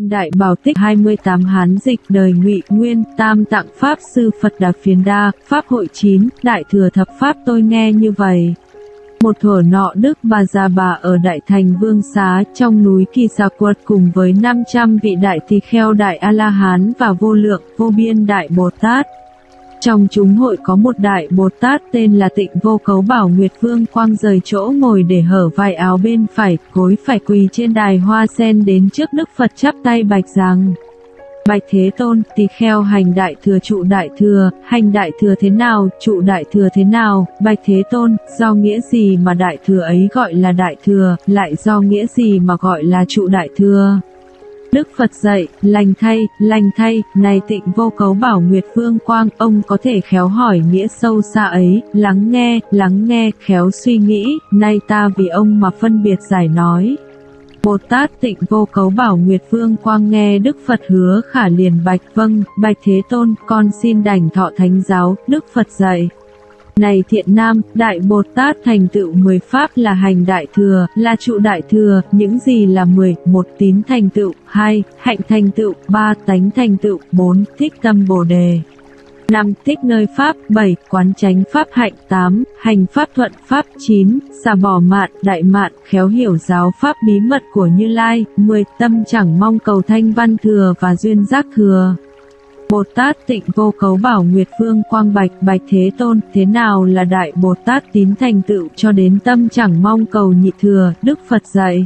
Kinh Đại Bảo Tích 28 Hán dịch đời Ngụy Nguyên, Tam Tạng Pháp Sư Phật Đà Phiến Đa, Pháp hội 9, Đại Thừa Thập Pháp tôi nghe như vậy. Một thuở nọ Đức Bà Già Bà ở Đại Thành Vương Xá trong núi Kỳ Xà Quật cùng với 500 vị Đại Tỳ Kheo Đại A-La-Hán và vô lượng, vô biên Đại Bồ Tát. Trong chúng hội có một Đại Bồ Tát tên là Tịnh Vô Cấu Bảo Nguyệt Vương Quang rời chỗ ngồi để hở vai áo bên phải, gối phải quỳ trên đài hoa sen đến trước Đức Phật chắp tay bạch rằng: Bạch Thế Tôn, tỳ kheo hành Đại Thừa trụ Đại Thừa, hành Đại Thừa thế nào, trụ Đại Thừa thế nào? Bạch Thế Tôn, do nghĩa gì mà Đại Thừa ấy gọi là Đại Thừa, lại do nghĩa gì mà gọi là trụ Đại Thừa? Đức Phật dạy: lành thay, này Tịnh Vô Cấu Bảo Nguyệt Vương Quang, ông có thể khéo hỏi nghĩa sâu xa ấy, lắng nghe, khéo suy nghĩ, nay ta vì ông mà phân biệt giải nói. Bồ Tát Tịnh Vô Cấu Bảo Nguyệt Vương Quang nghe Đức Phật hứa khả liền bạch: vâng, Bạch Thế Tôn, con xin đảnh thọ thánh giáo. Đức Phật dạy: này thiện nam, Đại Bồ Tát thành tựu 10 pháp là hành Đại Thừa, là trụ Đại Thừa. Những gì là 10? 1. Tín thành tựu, 2. Hạnh thành tựu, 3. Tánh thành tựu, 4. Thích tâm Bồ đề, 5. Thích nơi pháp, 7. Quán chánh pháp hạnh, 8. Hành pháp thuận pháp, 9. Xả bỏ mạn, đại mạn, khéo hiểu giáo pháp bí mật của Như Lai, 10. Tâm chẳng mong cầu thanh văn thừa và duyên giác thừa. Bồ Tát Tịnh Vô Cấu Bảo Nguyệt Vương Quang bạch: Bạch Thế Tôn, thế nào là Đại Bồ Tát tín thành tựu cho đến tâm chẳng mong cầu nhị thừa? Đức Phật dạy: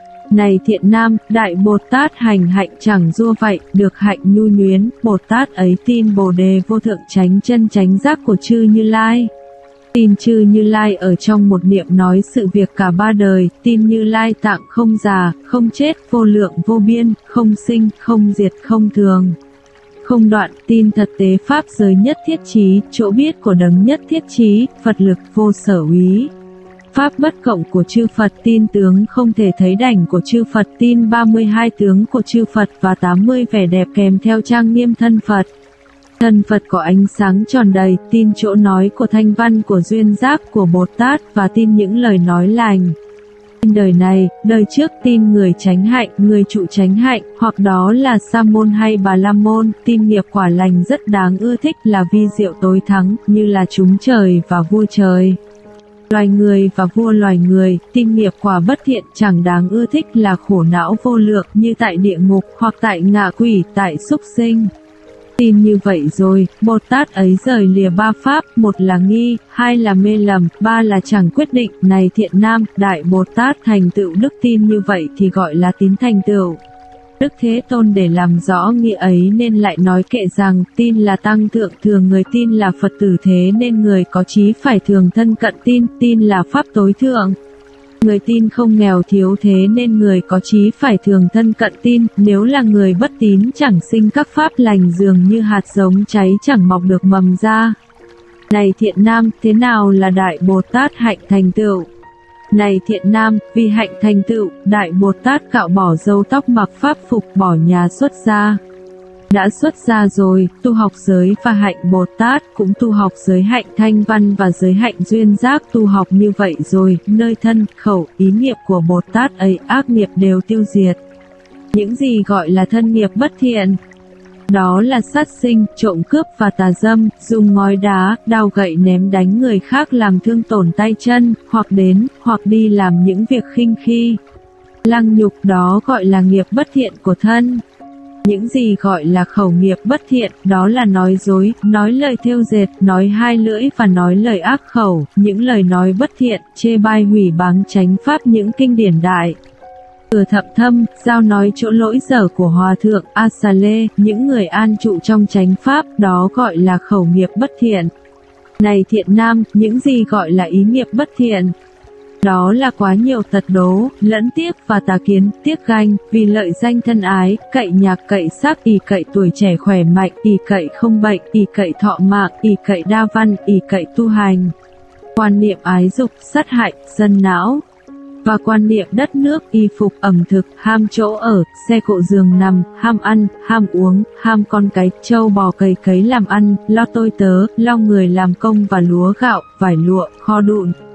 này thiện nam, Đại Bồ Tát hành hạnh chẳng dua vậy, được hạnh nhu nhuyến. Bồ Tát ấy tin Bồ đề vô thượng chánh chân chánh giác của chư Như Lai. Tin chư Như Lai ở trong một niệm nói sự việc cả ba đời, tin Như Lai tạng không già, không chết, vô lượng vô biên, không sinh, không diệt, không thường, không đoạn. Tin thật tế pháp giới nhất thiết trí, chỗ biết của đấng nhất thiết trí, Phật lực vô sở úy. Pháp bất cộng của chư Phật, tin tướng không thể thấy đảnh của chư Phật, tin 32 tướng của chư Phật và 80 vẻ đẹp kèm theo trang nghiêm thân Phật. Thân Phật có ánh sáng tròn đầy, tin chỗ nói của thanh văn của duyên giác của Bồ Tát và tin những lời nói lành. Tin đời này, đời trước tin người chánh hạnh, người trụ chánh hạnh, hoặc đó là Sa môn hay Bà La môn, tin nghiệp quả lành rất đáng ưa thích là vi diệu tối thắng, như là chúng trời và vua trời, loài người và vua loài người. Tin nghiệp quả bất thiện chẳng đáng ưa thích là khổ não vô lượng, như tại địa ngục, hoặc tại ngạ quỷ, tại súc sinh. Tin như vậy rồi, Bồ Tát ấy rời lìa ba pháp: một là nghi, 2 là mê lầm, 3 là chẳng quyết định. Này thiện nam, Đại Bồ Tát thành tựu đức tin như vậy thì gọi là tín thành tựu. Đức Thế Tôn để làm rõ nghĩa ấy nên lại nói kệ rằng: tin là tăng thượng, thường người tin là Phật tử, thế nên người có trí phải thường thân cận tin. Tin là pháp tối thượng, người tin không nghèo thiếu, thế nên người có trí phải thường thân cận tin. Nếu là người bất tín chẳng sinh các pháp lành, dường như hạt giống cháy chẳng mọc được mầm ra. Này thiện nam, thế nào là Đại Bồ Tát hạnh thành tựu? Này thiện nam, vì hạnh thành tựu, Đại Bồ Tát cạo bỏ râu tóc, mặc pháp phục, bỏ nhà xuất gia. Đã xuất gia rồi, tu học giới và hạnh Bồ Tát, cũng tu học giới hạnh thanh văn và giới hạnh duyên giác. Tu học như vậy rồi, nơi thân, khẩu, ý nghiệp của Bồ Tát ấy, ác nghiệp đều tiêu diệt. Những gì gọi là thân nghiệp bất thiện? Đó là sát sinh, trộm cướp và tà dâm, dùng ngói đá, đao gậy ném đánh người khác làm thương tổn tay chân, hoặc đến, hoặc đi làm những việc khinh khi, lăng nhục, đó gọi là nghiệp bất thiện của thân. Những gì gọi là khẩu nghiệp bất thiện? Đó là nói dối, nói lời thêu dệt, nói hai lưỡi và nói lời ác khẩu. Những lời nói bất thiện, chê bai hủy báng chánh pháp những kinh điển đại thừa thậm thâm, giao nói chỗ lỗi dở của Hòa thượng A Xà Lê, những người an trụ trong chánh pháp, đó gọi là khẩu nghiệp bất thiện. Này thiện nam, những gì gọi là ý nghiệp bất thiện? Đó là quá nhiều tật đố, lẫn tiếc và tà kiến, tiếc ganh, vì lợi danh thân ái, cậy nhạc, cậy sắc, ỷ cậy tuổi trẻ khỏe mạnh, ỷ cậy không bệnh, ỷ cậy thọ mạng, ỷ cậy đa văn, ỷ cậy tu hành. Quan niệm ái dục, sát hại, sân não, và quan niệm đất nước, y phục, ẩm thực, ham chỗ ở, xe cộ giường nằm, ham ăn, ham uống, ham con cái, trâu bò cày cấy làm ăn, lo tôi tớ, lo người làm công và lúa gạo, vải lụa, kho đụn.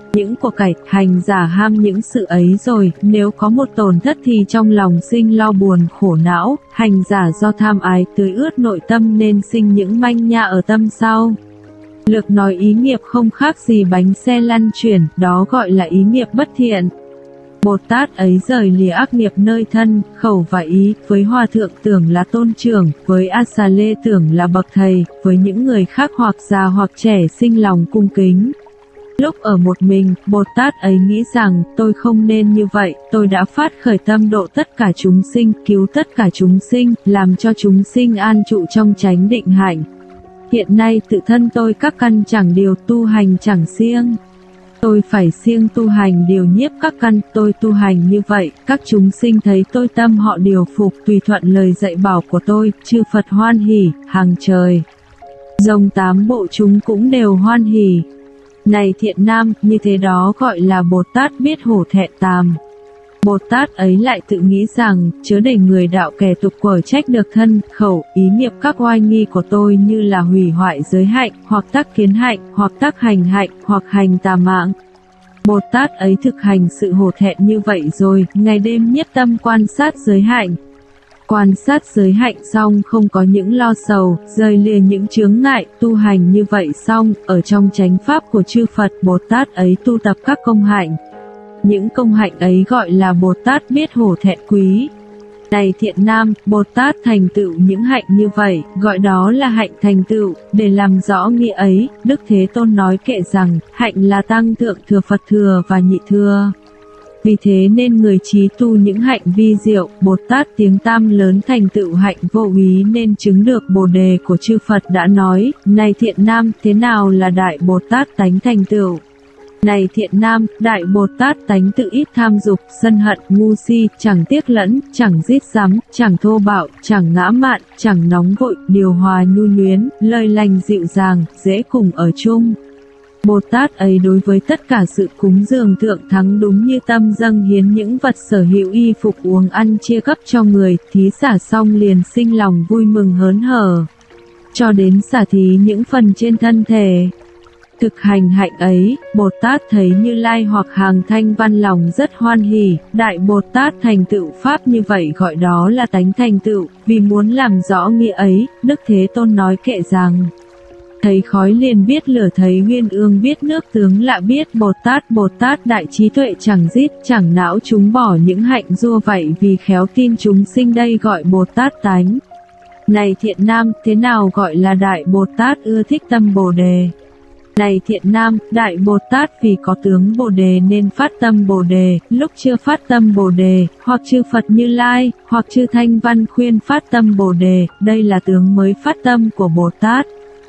những của cải, hành giả ham những sự ấy rồi, nếu có một tổn thất thì trong lòng sinh lo buồn khổ não, hành giả do tham ái tưới ướt nội tâm nên sinh những manh nha ở tâm sau. Lược nói ý nghiệp không khác gì bánh xe lăn chuyển, đó gọi là ý nghiệp bất thiện. Bồ Tát ấy rời lìa ác nghiệp nơi thân, khẩu và ý, với hòa thượng tưởng là tôn trưởng, với A Xà Lê tưởng là bậc thầy, với những người khác hoặc già hoặc trẻ sinh lòng cung kính. Lúc ở một mình, Bồ Tát ấy nghĩ rằng, tôi không nên như vậy, tôi đã phát khởi tâm độ tất cả chúng sinh, cứu tất cả chúng sinh, làm cho chúng sinh an trụ trong chánh định hạnh. Hiện nay tự thân tôi các căn chẳng điều tu hành chẳng siêng. Tôi phải siêng tu hành điều nhiếp các căn, tôi tu hành như vậy, các chúng sinh thấy tôi tâm họ điều phục tùy thuận lời dạy bảo của tôi, chư Phật hoan hỉ, hàng trời. Rồng 8 bộ chúng cũng đều hoan hỉ. Này thiện nam, như thế đó gọi là Bồ Tát biết hổ thẹn tàm. Bồ Tát ấy lại tự nghĩ rằng, chớ để người đạo kẻ tục quở trách được thân, khẩu, ý nghiệp các oai nghi của tôi như là hủy hoại giới hạnh, hoặc tác kiến hạnh, hoặc tác hành hạnh, hoặc hành tà mạng. Bồ Tát ấy thực hành sự hổ thẹn như vậy rồi, ngày đêm nhất tâm quan sát giới hạnh. Quan sát giới hạnh xong không có những lo sầu, rời lìa những chướng ngại, tu hành như vậy xong, ở trong chánh pháp của chư Phật, Bồ Tát ấy tu tập các công hạnh. Những công hạnh ấy gọi là Bồ Tát biết hổ thẹn quý. Này thiện nam, Bồ Tát thành tựu những hạnh như vậy, gọi đó là hạnh thành tựu. Để làm rõ nghĩa ấy, Đức Thế Tôn nói kệ rằng, hạnh là tăng thượng thừa Phật thừa và nhị thừa. Vì thế nên người trí tu những hạnh vi diệu, Bồ Tát tiếng tam lớn thành tựu hạnh vô úy nên chứng được Bồ đề của chư Phật đã nói, này thiện nam, thế nào là Đại Bồ Tát tánh thành tựu? Này thiện nam, Đại Bồ Tát tánh tự ít tham dục, sân hận, ngu si, chẳng tiếc lẫn, chẳng giết giắm, chẳng thô bạo, chẳng ngã mạn, chẳng nóng vội, điều hòa nhu nhuyến, lời lành dịu dàng, dễ cùng ở chung. Bồ Tát ấy đối với tất cả sự cúng dường thượng thắng đúng như tâm dâng hiến những vật sở hữu y phục uống ăn chia cấp cho người, thí xả xong liền sinh lòng vui mừng hớn hở. Cho đến xả thí những phần trên thân thể. Thực hành hạnh ấy, Bồ Tát thấy Như Lai hoặc Hàng Thanh Văn lòng rất hoan hỉ, Đại Bồ Tát thành tựu Pháp như vậy gọi đó là tánh thành tựu, vì muốn làm rõ nghĩa ấy, Đức Thế Tôn nói kệ rằng, thấy khói liền biết lửa, thấy nguyên ương biết nước tướng lạ biết Bồ Tát đại trí tuệ chẳng giết, chẳng não chúng bỏ những hạnh rua vậy vì khéo tin chúng sinh đây gọi Bồ Tát tánh. Này thiện nam, thế nào gọi là Đại Bồ Tát ưa thích tâm Bồ đề? Này thiện nam, Đại Bồ Tát vì có tướng Bồ đề nên phát tâm Bồ đề, lúc chưa phát tâm Bồ đề, hoặc chư Phật Như Lai, hoặc chư Thanh Văn khuyên phát tâm Bồ đề, đây là tướng mới phát tâm của Bồ Tát.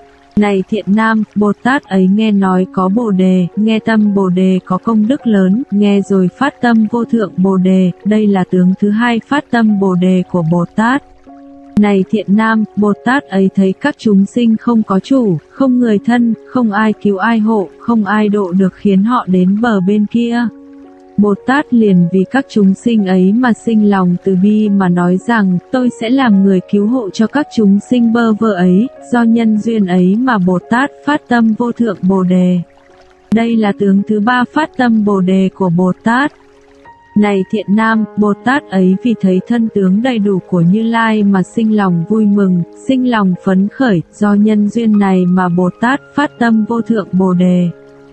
Này thiện nam, Bồ Tát ấy nghe nói có Bồ đề, nghe tâm Bồ đề có công đức lớn, nghe rồi phát tâm vô thượng Bồ đề, đây là tướng thứ hai phát tâm Bồ đề của Bồ Tát. Này thiện nam, Bồ Tát ấy thấy các chúng sinh không có chủ, không người thân, không ai cứu ai hộ, không ai độ được khiến họ đến bờ bên kia. Bồ Tát liền vì các chúng sinh ấy mà sinh lòng từ bi mà nói rằng, tôi sẽ làm người cứu hộ cho các chúng sinh bơ vơ ấy, do nhân duyên ấy mà Bồ Tát phát tâm vô thượng Bồ đề. Đây là tướng thứ ba phát tâm Bồ đề của Bồ Tát. Này thiện nam, Bồ Tát ấy vì thấy thân tướng đầy đủ của Như Lai mà sinh lòng vui mừng, sinh lòng phấn khởi, do nhân duyên này mà Bồ Tát phát tâm vô thượng Bồ đề.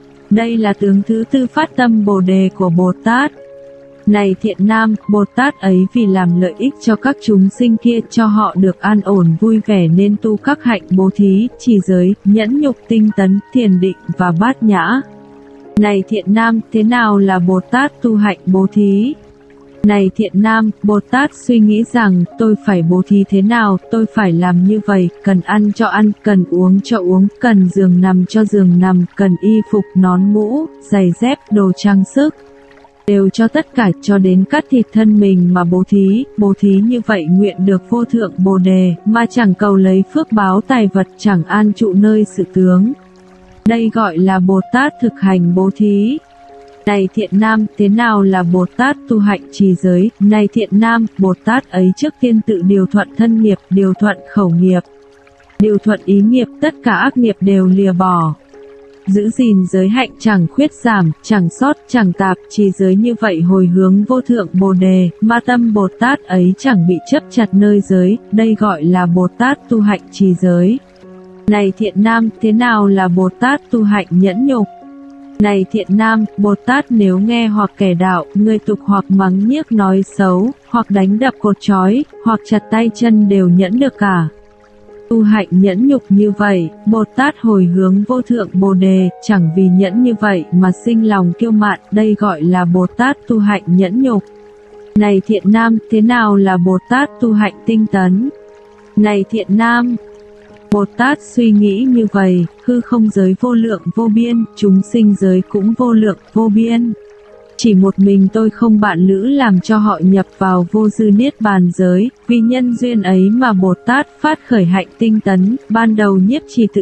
Đây là tướng thứ tư phát tâm Bồ đề của Bồ Tát. Này thiện nam, Bồ Tát ấy vì làm lợi ích cho các chúng sinh kia cho họ được an ổn vui vẻ nên tu các hạnh bố thí, trì giới, nhẫn nhục tinh tấn, thiền định và bát nhã. Này thiện nam, thế nào là Bồ Tát tu hạnh bố thí? Này thiện nam, Bồ Tát suy nghĩ rằng, tôi phải bố thí thế nào, tôi phải làm như vậy, cần ăn cho ăn, cần uống cho uống, cần giường nằm cho giường nằm, cần y phục, nón mũ, giày dép, đồ trang sức. Đều cho tất cả cho đến cắt thịt thân mình mà bố thí như vậy nguyện được vô thượng Bồ đề, mà chẳng cầu lấy phước báo tài vật, chẳng an trụ nơi sự tướng. Đây gọi là Bồ Tát thực hành bố thí. Này thiện nam, thế nào là Bồ Tát tu hạnh trì giới? Này thiện nam, Bồ Tát ấy trước tiên tự điều thuận thân nghiệp, điều thuận khẩu nghiệp, điều thuận ý nghiệp, tất cả ác nghiệp đều lìa bỏ. giữ gìn giới hạnh chẳng khuyết giảm, chẳng sót, chẳng tạp, trì giới như vậy hồi hướng vô thượng Bồ Đề, ma tâm Bồ Tát ấy chẳng bị chấp chặt nơi giới, đây gọi là Bồ Tát tu hạnh trì giới. Này thiện nam, thế nào là Bồ Tát tu hạnh nhẫn nhục? Này thiện nam, Bồ Tát nếu nghe hoặc kẻ đạo, người tục hoặc mắng nhiếc nói xấu, hoặc đánh đập cột trói, hoặc chặt tay chân đều nhẫn được cả. Tu hạnh nhẫn nhục như vậy, Bồ Tát hồi hướng vô thượng Bồ Đề, chẳng vì nhẫn như vậy mà sinh lòng kiêu mạn, đây gọi là Bồ Tát tu hạnh nhẫn nhục. Này thiện nam, thế nào là Bồ Tát tu hạnh tinh tấn? Này thiện nam, Bồ Tát suy nghĩ như vậy, hư không giới vô lượng vô biên, chúng sinh giới cũng vô lượng vô biên. Chỉ một mình tôi không bạn lữ làm cho họ nhập vào vô dư niết bàn giới, vì nhân duyên ấy mà Bồ Tát phát khởi hạnh tinh tấn, ban đầu nhiếp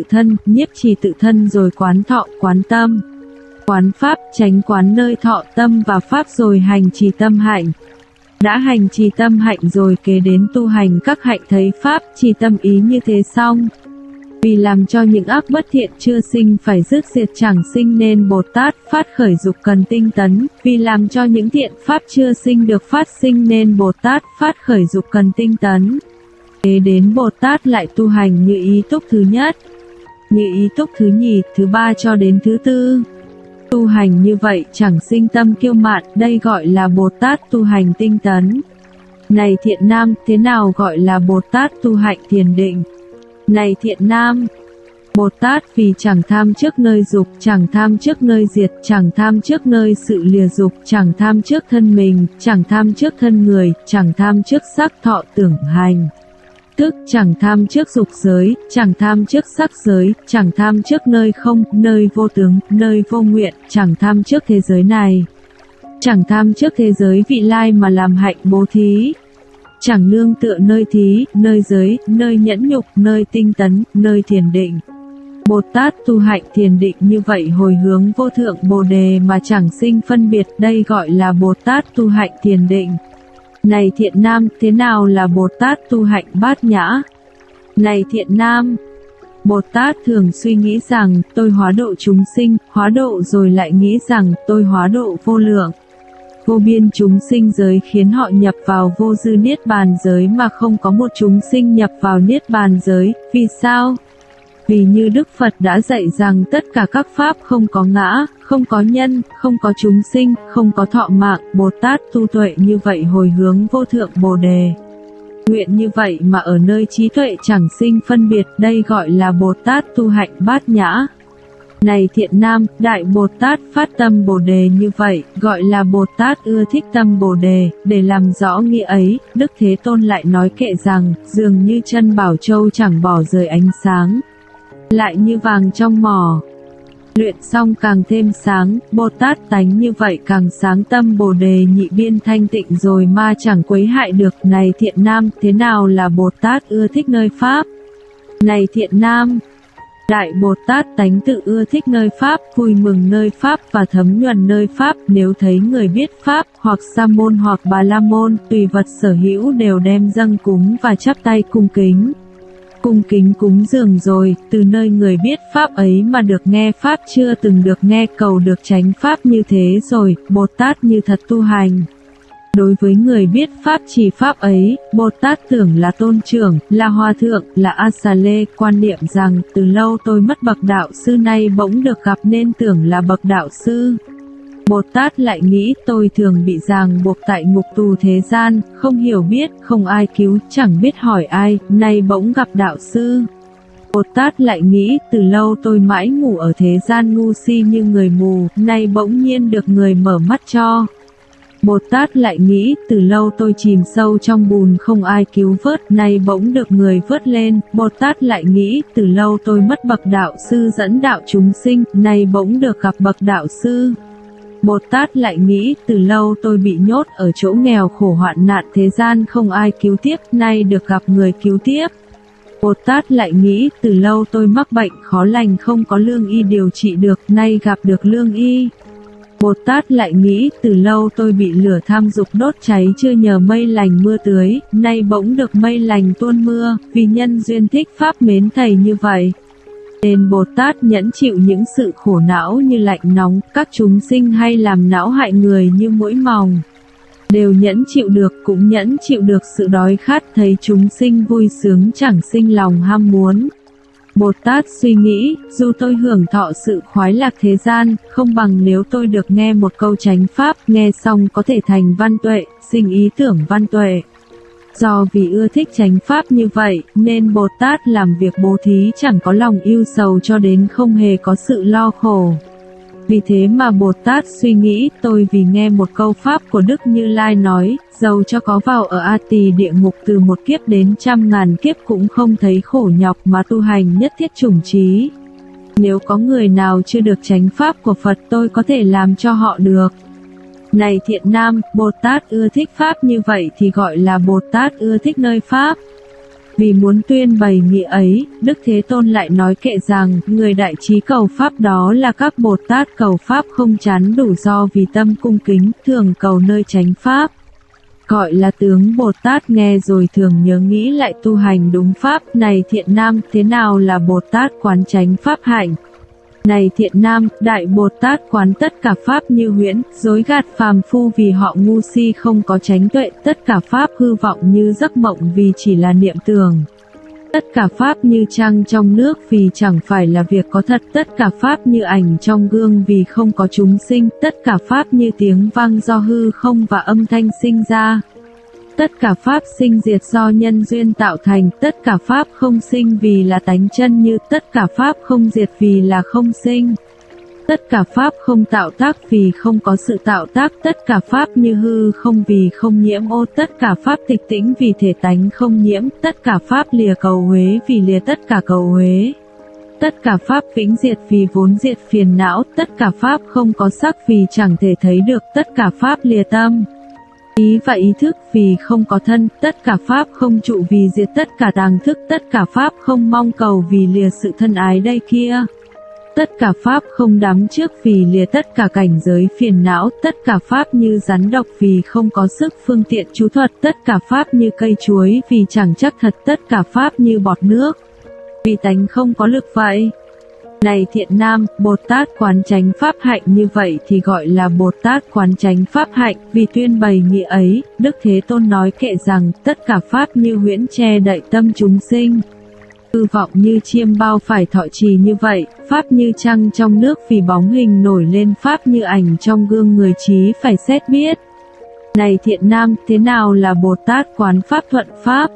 trì tự thân rồi quán thọ, quán tâm, quán pháp, tránh quán nơi thọ tâm và pháp rồi hành trì tâm hạnh. Đã hành trì tâm hạnh rồi kế đến tu hành các hạnh thấy pháp, trì tâm ý như thế xong. Vì làm cho những ác bất thiện chưa sinh phải dứt diệt chẳng sinh nên Bồ Tát phát khởi dục cần tinh tấn, vì làm cho những thiện pháp chưa sinh được phát sinh nên Bồ Tát phát khởi dục cần tinh tấn. Kế đến Bồ Tát lại tu hành như ý túc thứ nhất, như ý túc thứ nhì, thứ ba cho đến thứ tư. Tu hành như vậy chẳng sinh tâm kiêu mạn, đây gọi là Bồ Tát tu hành tinh tấn. Này thiện nam, thế nào gọi là Bồ Tát tu hạnh thiền định? Này thiện nam, Bồ Tát vì chẳng tham trước nơi dục, chẳng tham trước nơi diệt, chẳng tham trước nơi sự lìa dục, chẳng tham trước thân mình, chẳng tham trước thân người, chẳng tham trước sắc thọ tưởng hành. Tức chẳng tham trước dục giới, chẳng tham trước sắc giới, chẳng tham trước nơi không, nơi vô tướng, nơi vô nguyện, chẳng tham trước thế giới này. Chẳng tham trước thế giới vị lai mà làm hạnh bố thí. Chẳng nương tựa nơi thí, nơi giới, nơi nhẫn nhục, nơi tinh tấn, nơi thiền định. Bồ Tát tu hạnh thiền định như vậy hồi hướng vô thượng Bồ Đề mà chẳng sinh phân biệt, đây gọi là Bồ Tát tu hạnh thiền định. Này thiện nam, thế nào là Bồ Tát tu hạnh bát nhã? Này thiện nam, Bồ Tát thường suy nghĩ rằng, tôi hóa độ chúng sinh, hóa độ rồi lại nghĩ rằng, tôi hóa độ vô lượng, vô biên chúng sinh giới khiến họ nhập vào vô dư niết bàn giới mà không có một chúng sinh nhập vào niết bàn giới. Vì sao? Vì như Đức Phật đã dạy rằng tất cả các pháp không có ngã, không có nhân, không có chúng sinh, không có thọ mạng, Bồ Tát tu tuệ như vậy hồi hướng vô thượng Bồ Đề. Nguyện như vậy mà ở nơi trí tuệ chẳng sinh phân biệt, đây gọi là Bồ Tát tu hạnh bát nhã. Này thiện nam, Đại Bồ Tát phát tâm Bồ Đề như vậy, gọi là Bồ Tát ưa thích tâm Bồ Đề. Để làm rõ nghĩa ấy, Đức Thế Tôn lại nói kệ rằng, dường như chân bảo châu chẳng bỏ rời ánh sáng, lại như vàng trong mỏ, luyện xong càng thêm sáng. Bồ Tát tánh như vậy càng sáng tâm Bồ Đề nhị biên thanh tịnh rồi mà chẳng quấy hại được. Này thiện nam, thế nào là Bồ Tát ưa thích nơi pháp? Này thiện nam, Đại Bồ Tát tánh tự ưa thích nơi pháp, vui mừng nơi pháp và thấm nhuần nơi pháp. Nếu thấy người biết pháp, hoặc sa môn hoặc bà la môn, tùy vật sở hữu đều đem dâng cúng và chắp tay cung kính. Cung kính cúng dường rồi, từ nơi người biết pháp ấy mà được nghe pháp chưa từng được nghe, cầu được chánh pháp như thế rồi, Bồ Tát như thật tu hành. Đối với người biết pháp trì pháp ấy, Bồ Tát tưởng là tôn trưởng, là hòa thượng, là A-sa-lê, quan niệm rằng, từ lâu tôi mất bậc đạo sư nay bỗng được gặp nên tưởng là bậc đạo sư. Bồ Tát lại nghĩ, tôi thường bị ràng buộc tại ngục tù thế gian, không hiểu biết, không ai cứu, chẳng biết hỏi ai, nay bỗng gặp đạo sư. Bồ Tát lại nghĩ, từ lâu tôi mãi ngủ ở thế gian ngu si như người mù, nay bỗng nhiên được người mở mắt cho. Bồ Tát lại nghĩ, từ lâu tôi chìm sâu trong bùn không ai cứu vớt, nay bỗng được người vớt lên. Bồ Tát lại nghĩ, từ lâu tôi mất bậc đạo sư dẫn đạo chúng sinh, nay bỗng được gặp bậc đạo sư. Bồ Tát lại nghĩ, từ lâu tôi bị nhốt ở chỗ nghèo khổ hoạn nạn thế gian không ai cứu tiếp, nay được gặp người cứu tiếp. Bồ Tát lại nghĩ, từ lâu tôi mắc bệnh khó lành không có lương y điều trị được, nay gặp được lương y. Bồ Tát lại nghĩ, từ lâu tôi bị lửa tham dục đốt cháy chưa nhờ mây lành mưa tưới, nay bỗng được mây lành tuôn mưa, vì nhân duyên thích pháp mến thầy như vậy. Nên Bồ Tát nhẫn chịu những sự khổ não như lạnh nóng, các chúng sinh hay làm não hại người như muỗi mòng. Đều nhẫn chịu được, cũng nhẫn chịu được sự đói khát, thấy chúng sinh vui sướng chẳng sinh lòng ham muốn. Bồ Tát suy nghĩ, dù tôi hưởng thọ sự khoái lạc thế gian, không bằng nếu tôi được nghe một câu chánh pháp, nghe xong có thể thành văn tuệ, sinh ý tưởng văn tuệ. Do vì ưa thích chánh pháp như vậy, nên Bồ Tát làm việc bố thí chẳng có lòng ưu sầu cho đến không hề có sự lo khổ. Vì thế mà Bồ Tát suy nghĩ, tôi vì nghe một câu pháp của Đức Như Lai nói, dầu cho có vào ở A Tỳ địa ngục từ một kiếp đến 100.000 kiếp cũng không thấy khổ nhọc mà tu hành nhất thiết chủng trí. Nếu có người nào chưa được chánh pháp của Phật tôi có thể làm cho họ được. Này thiện nam, Bồ Tát ưa thích pháp như vậy thì gọi là Bồ Tát ưa thích nơi pháp. Vì muốn tuyên bày nghĩa ấy, Đức Thế Tôn lại nói kệ rằng, người đại trí cầu pháp đó là các Bồ Tát cầu pháp không chán đủ do vì tâm cung kính, thường cầu nơi chánh pháp. Gọi là tướng Bồ Tát nghe rồi thường nhớ nghĩ lại tu hành đúng pháp. Này thiện nam, thế nào là Bồ Tát quán chánh pháp hạnh? Này thiện nam, Đại Bồ Tát quán tất cả pháp như huyễn, dối gạt phàm phu vì họ ngu si không có chánh tuệ, tất cả pháp hư vọng như giấc mộng vì chỉ là niệm tưởng. Tất cả pháp như trăng trong nước vì chẳng phải là việc có thật, tất cả pháp như ảnh trong gương vì không có chúng sinh, tất cả pháp như tiếng vang do hư không và âm thanh sinh ra. Tất cả pháp sinh diệt do nhân duyên tạo thành, tất cả pháp không sinh vì là tánh chân như, tất cả pháp không diệt vì là không sinh. Tất cả pháp không tạo tác vì không có sự tạo tác, tất cả pháp như hư không vì không nhiễm ô, tất cả pháp tịch tĩnh vì thể tánh không nhiễm, tất cả pháp lìa cầu uế vì lìa tất cả cầu uế. Tất cả pháp vĩnh diệt vì vốn diệt phiền não, tất cả pháp không có sắc vì chẳng thể thấy được, tất cả pháp lìa tâm ý và ý thức vì không có thân, tất cả pháp không trụ vì diệt tất cả tàng thức, tất cả pháp không mong cầu vì lìa sự thân ái đây kia. Tất cả pháp không đắm trước vì lìa tất cả cảnh giới phiền não, tất cả pháp như rắn độc vì không có sức phương tiện chú thuật, tất cả pháp như cây chuối vì chẳng chắc thật, tất cả pháp như bọt nước vì tánh không có lực vậy. Này thiện nam, Bồ Tát quán chánh pháp hạnh như vậy thì gọi là Bồ Tát quán chánh pháp hạnh. Vì tuyên bày nghĩa ấy, Đức Thế Tôn nói kệ rằng, tất cả pháp như huyễn che đậy tâm chúng sinh. Hư vọng như chiêm bao phải thọ trì như vậy, pháp như trăng trong nước vì bóng hình nổi lên, pháp như ảnh trong gương người trí phải xét biết. Này thiện nam, thế nào là Bồ Tát quán pháp thuận pháp?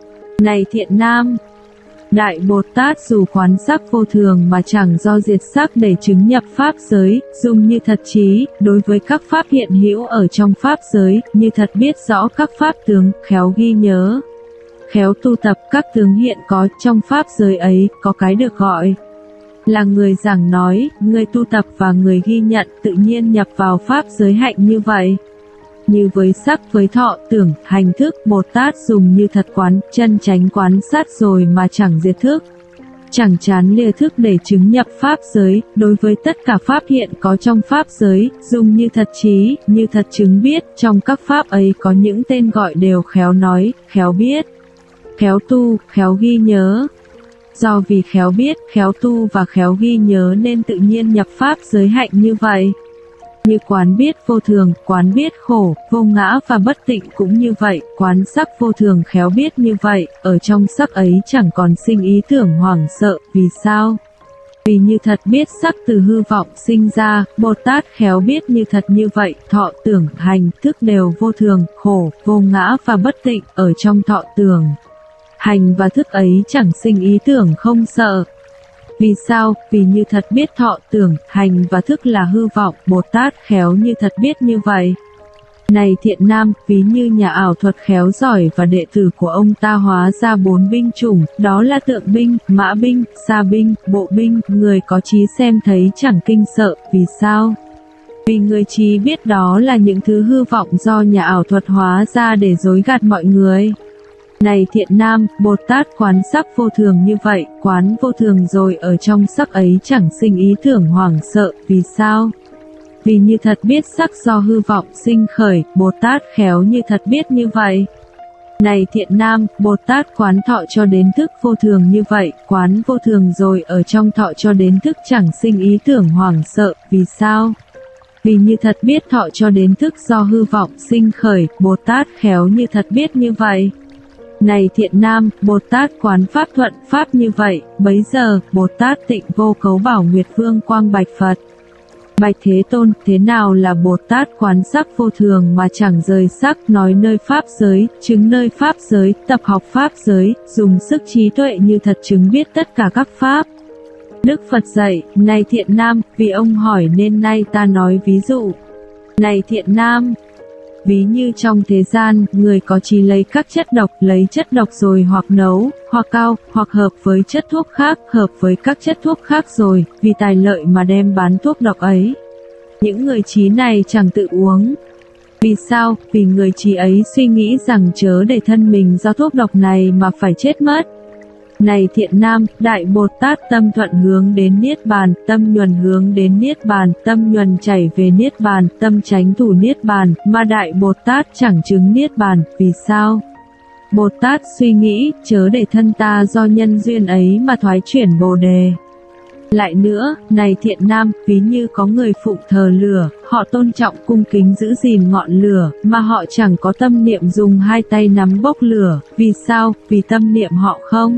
Này thiện nam, Đại Bồ Tát dù quán sắc vô thường mà chẳng do diệt sắc để chứng nhập pháp giới, dùng như thật trí, đối với các pháp hiện hữu ở trong pháp giới, như thật biết rõ các pháp tướng, khéo ghi nhớ. Khéo tu tập các tướng hiện có trong pháp giới ấy, có cái được gọi là người giảng nói, người tu tập và người ghi nhận tự nhiên nhập vào pháp giới hạnh như vậy. Như với sắc, với thọ, tưởng, hành thức, Bồ Tát dùng như thật quán, chân chánh quán sát rồi mà chẳng diệt thức, chẳng chán lìa thức để chứng nhập pháp giới, đối với tất cả pháp hiện có trong pháp giới, dùng như thật trí, như thật chứng biết, trong các pháp ấy có những tên gọi đều khéo nói, khéo biết, khéo tu, khéo ghi nhớ. Do vì khéo biết, khéo tu và khéo ghi nhớ nên tự nhiên nhập pháp giới hạnh như vậy. Như quán biết vô thường, quán biết khổ, vô ngã và bất tịnh cũng như vậy, quán sắc vô thường khéo biết như vậy, ở trong sắc ấy chẳng còn sinh ý tưởng hoảng sợ, vì sao? Vì như thật biết sắc từ hư vọng sinh ra, Bồ Tát khéo biết như thật như vậy, thọ tưởng, hành, thức đều vô thường, khổ, vô ngã và bất tịnh, ở trong thọ tưởng, hành và thức ấy chẳng sinh ý tưởng không sợ. Vì sao? Vì như thật biết thọ tưởng, hành và thức là hư vọng, Bồ Tát khéo như thật biết như vậy. Này thiện nam, ví như nhà ảo thuật khéo giỏi và đệ tử của ông ta hóa ra 4 binh chủng, đó là tượng binh, mã binh, sa binh, bộ binh, người có trí xem thấy chẳng kinh sợ, vì sao? Vì người trí biết đó là những thứ hư vọng do nhà ảo thuật hóa ra để dối gạt mọi người. Này thiện nam, Bồ Tát quán sắc vô thường như vậy, quán vô thường rồi ở trong sắc ấy chẳng sinh ý tưởng hoảng sợ, vì sao? Vì như thật biết sắc do hư vọng sinh khởi, Bồ Tát khéo như thật biết như vậy. Này thiện nam, Bồ Tát quán thọ cho đến thức vô thường như vậy, quán vô thường rồi ở trong thọ cho đến thức chẳng sinh ý tưởng hoảng sợ, vì sao? Vì như thật biết thọ cho đến thức do hư vọng sinh khởi, Bồ Tát khéo như thật biết như vậy. Này thiện nam, Bồ Tát quán pháp thuận pháp như vậy, bấy giờ, Bồ Tát Tịnh Vô Cấu bảo Nguyệt Vương quang bạch Phật. Bạch Thế Tôn, thế nào là Bồ Tát quán sắc vô thường mà chẳng rời sắc, nói nơi pháp giới, chứng nơi pháp giới, tập học pháp giới, dùng sức trí tuệ như thật chứng biết tất cả các pháp. Đức Phật dạy, này thiện nam, vì ông hỏi nên nay ta nói ví dụ. Này thiện nam, ví như trong thế gian, người có trí lấy các chất độc, lấy chất độc rồi hoặc nấu, hoặc cao, hoặc hợp với chất thuốc khác, hợp với các chất thuốc khác rồi, vì tài lợi mà đem bán thuốc độc ấy. Những người trí này chẳng tự uống. Vì sao? Vì người trí ấy suy nghĩ rằng chớ để thân mình do thuốc độc này mà phải chết mất. Này thiện nam, Đại Bồ Tát tâm thuận hướng đến Niết Bàn, tâm nhuần hướng đến Niết Bàn, tâm nhuần chảy về Niết Bàn, tâm chánh thủ Niết Bàn, mà Đại Bồ Tát chẳng chứng Niết Bàn, vì sao? Bồ Tát suy nghĩ, chớ để thân ta do nhân duyên ấy mà thoái chuyển Bồ Đề. Lại nữa, này thiện nam, ví như có người phụng thờ lửa, họ tôn trọng cung kính giữ gìn ngọn lửa, mà họ chẳng có tâm niệm dùng hai tay nắm bốc lửa, vì sao? Vì tâm niệm họ không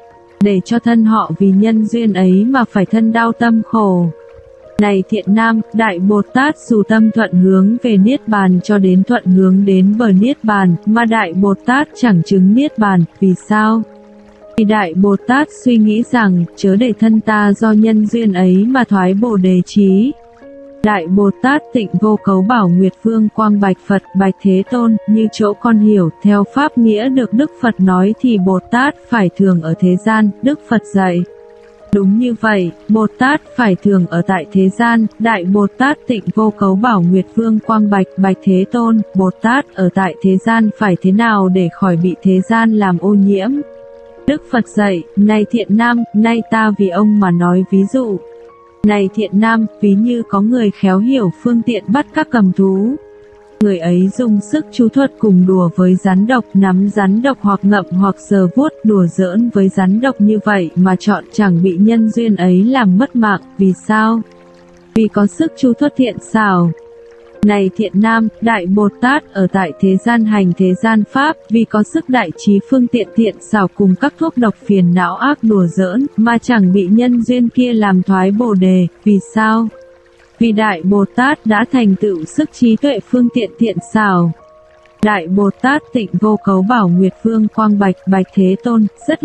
để cho thân họ vì nhân duyên ấy mà phải thân đau tâm khổ. Này thiện nam, Đại Bồ Tát dù tâm thuận hướng về Niết Bàn cho đến thuận hướng đến bờ Niết Bàn, mà Đại Bồ Tát chẳng chứng Niết Bàn, vì sao? Vì Đại Bồ Tát suy nghĩ rằng, chớ để thân ta do nhân duyên ấy mà thoái Bồ Đề trí. Đại Bồ Tát Tịnh Vô Cấu bảo Nguyệt Vương quang bạch Phật, bạch Thế Tôn, như chỗ con hiểu, theo pháp nghĩa được Đức Phật nói thì Bồ Tát phải thường ở thế gian, Đức Phật dạy. Đúng như vậy, Bồ Tát phải thường ở tại thế gian, Đại Bồ Tát Tịnh Vô Cấu bảo Nguyệt Vương quang bạch, bạch Thế Tôn, Bồ Tát ở tại thế gian phải thế nào để khỏi bị thế gian làm ô nhiễm. Đức Phật dạy, này thiện nam, nay ta vì ông mà nói ví dụ. Này thiện nam, ví như có người khéo hiểu phương tiện bắt các cầm thú. Người ấy dùng sức chú thuật cùng đùa với rắn độc, nắm rắn độc hoặc ngậm hoặc sờ vuốt, đùa giỡn với rắn độc như vậy mà chọn chẳng bị nhân duyên ấy làm mất mạng, vì sao? Vì có sức chú thuật thiện xảo. Này thiện nam, Đại Bồ Tát ở tại thế gian hành thế gian pháp, vì có sức đại trí phương tiện thiện xảo cùng các thuốc độc phiền não ác đùa giỡn, mà chẳng bị nhân duyên kia làm thoái Bồ Đề, vì sao? Vì Đại Bồ Tát đã thành tựu sức trí tuệ phương tiện thiện xảo. Đại Bồ Tát Tịnh Vô Cấu bảo Nguyệt Vương quang bạch, bạch Thế Tôn, rất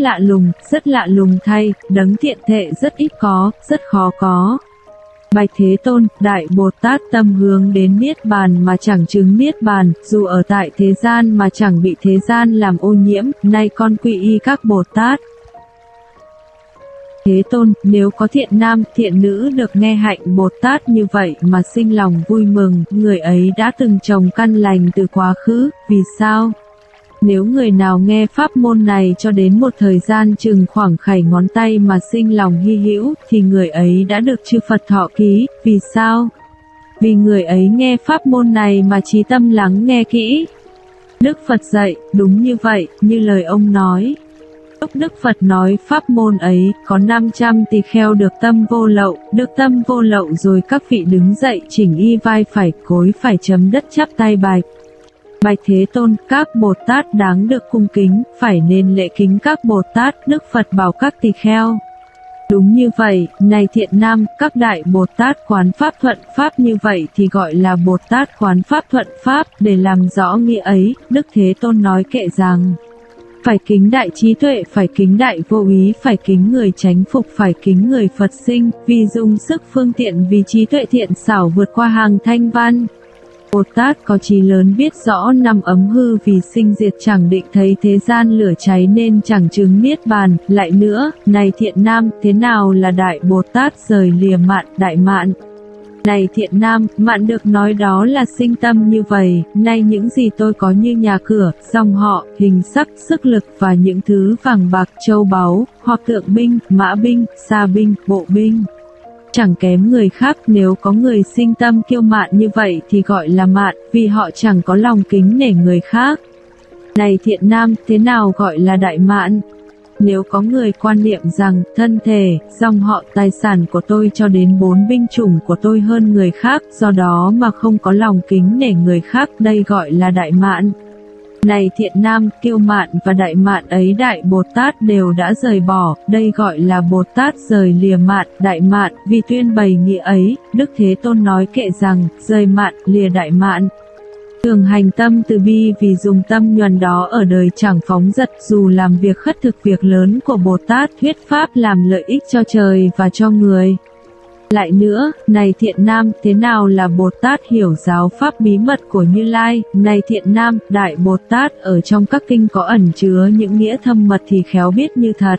lạ lùng thay, đấng thiện thệ rất ít có, rất khó có. Bạch Thế Tôn, Đại Bồ Tát tâm hướng đến Niết Bàn mà chẳng chứng Niết Bàn, dù ở tại thế gian mà chẳng bị thế gian làm ô nhiễm, nay con quy y các Bồ Tát. Thế Tôn, nếu có thiện nam, thiện nữ được nghe hạnh Bồ Tát như vậy mà sinh lòng vui mừng, người ấy đã từng trồng căn lành từ quá khứ, vì sao? Nếu người nào nghe pháp môn này cho đến một thời gian chừng khoảng khảy ngón tay mà sinh lòng hy hữu, thì người ấy đã được chư Phật thọ ký, vì sao? Vì người ấy nghe pháp môn này mà trí tâm lắng nghe kỹ. Đức Phật dạy, đúng như vậy, như lời ông nói. Lúc Đức Phật nói pháp môn ấy, có 500 tỳ kheo được tâm vô lậu, rồi các vị đứng dậy chỉnh y vai phải, gối phải chấm đất chắp tay bạch. Bạch Thế Tôn, các Bồ Tát đáng được cung kính, phải nên lễ kính các Bồ Tát, Đức Phật bảo các tỳ kheo. Đúng như vậy, này thiện nam, các Đại Bồ Tát quán pháp thuận pháp như vậy thì gọi là Bồ Tát quán pháp thuận pháp, để làm rõ nghĩa ấy, Đức Thế Tôn nói kệ rằng, phải kính đại trí tuệ, phải kính đại vô ý, phải kính người chánh phục, phải kính người Phật sinh, vì dùng sức phương tiện vì trí tuệ thiện xảo vượt qua hàng thanh văn. Bồ Tát có trí lớn biết rõ năm ấm hư vì sinh diệt chẳng định thấy thế gian lửa cháy nên chẳng chứng Niết Bàn. Lại nữa, này thiện nam, thế nào là Đại Bồ Tát rời lìa mạn, đại mạn? Này thiện nam, mạn được nói đó là sinh tâm như vậy, nay những gì tôi có như nhà cửa, dòng họ, hình sắc, sức lực và những thứ vàng bạc châu báu, hoặc tượng binh, mã binh, xa binh, bộ binh. Chẳng kém người khác, nếu có người sinh tâm kiêu mạn như vậy thì gọi là mạn, vì họ chẳng có lòng kính nể người khác. Này thiện nam, thế nào gọi là đại mạn? Nếu có người quan niệm rằng thân thể, dòng họ, tài sản của tôi cho đến 4 binh chủng của tôi hơn người khác, do đó mà không có lòng kính nể người khác, đây gọi là đại mạn. Này thiện nam, kiêu mạn và đại mạn ấy Đại Bồ Tát đều đã rời bỏ, đây gọi là Bồ Tát rời lìa mạn, đại mạn, vì tuyên bày nghĩa ấy, Đức Thế Tôn nói kệ rằng, rời mạn, lìa đại mạn. Thường hành tâm từ bi vì dùng tâm nhuần đó ở đời chẳng phóng dật, dù làm việc khất thực việc lớn của Bồ Tát thuyết pháp làm lợi ích cho trời và cho người. Lại nữa, này thiện nam, thế nào là Bồ Tát hiểu giáo pháp bí mật của Như Lai? Này thiện nam, Đại Bồ Tát ở trong các kinh có ẩn chứa những nghĩa thâm mật thì khéo biết như thật.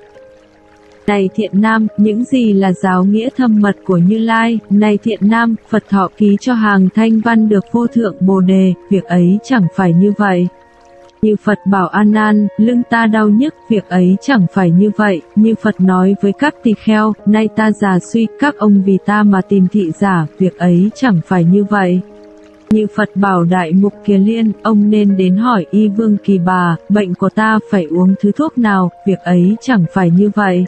Này thiện nam, những gì là giáo nghĩa thâm mật của Như Lai? Này thiện nam, Phật thọ ký cho hàng thanh văn được vô thượng Bồ Đề, việc ấy chẳng phải như vậy. Như Phật bảo A Nan, lưng ta đau nhức, việc ấy chẳng phải như vậy. Như Phật nói với các tỳ kheo, nay ta già suy, các ông vì ta mà tìm thị giả, việc ấy chẳng phải như vậy. Như Phật bảo Đại Mục Kiền Liên, ông nên đến hỏi Y Vương Kỳ Bà, bệnh của ta phải uống thứ thuốc nào, việc ấy chẳng phải như vậy.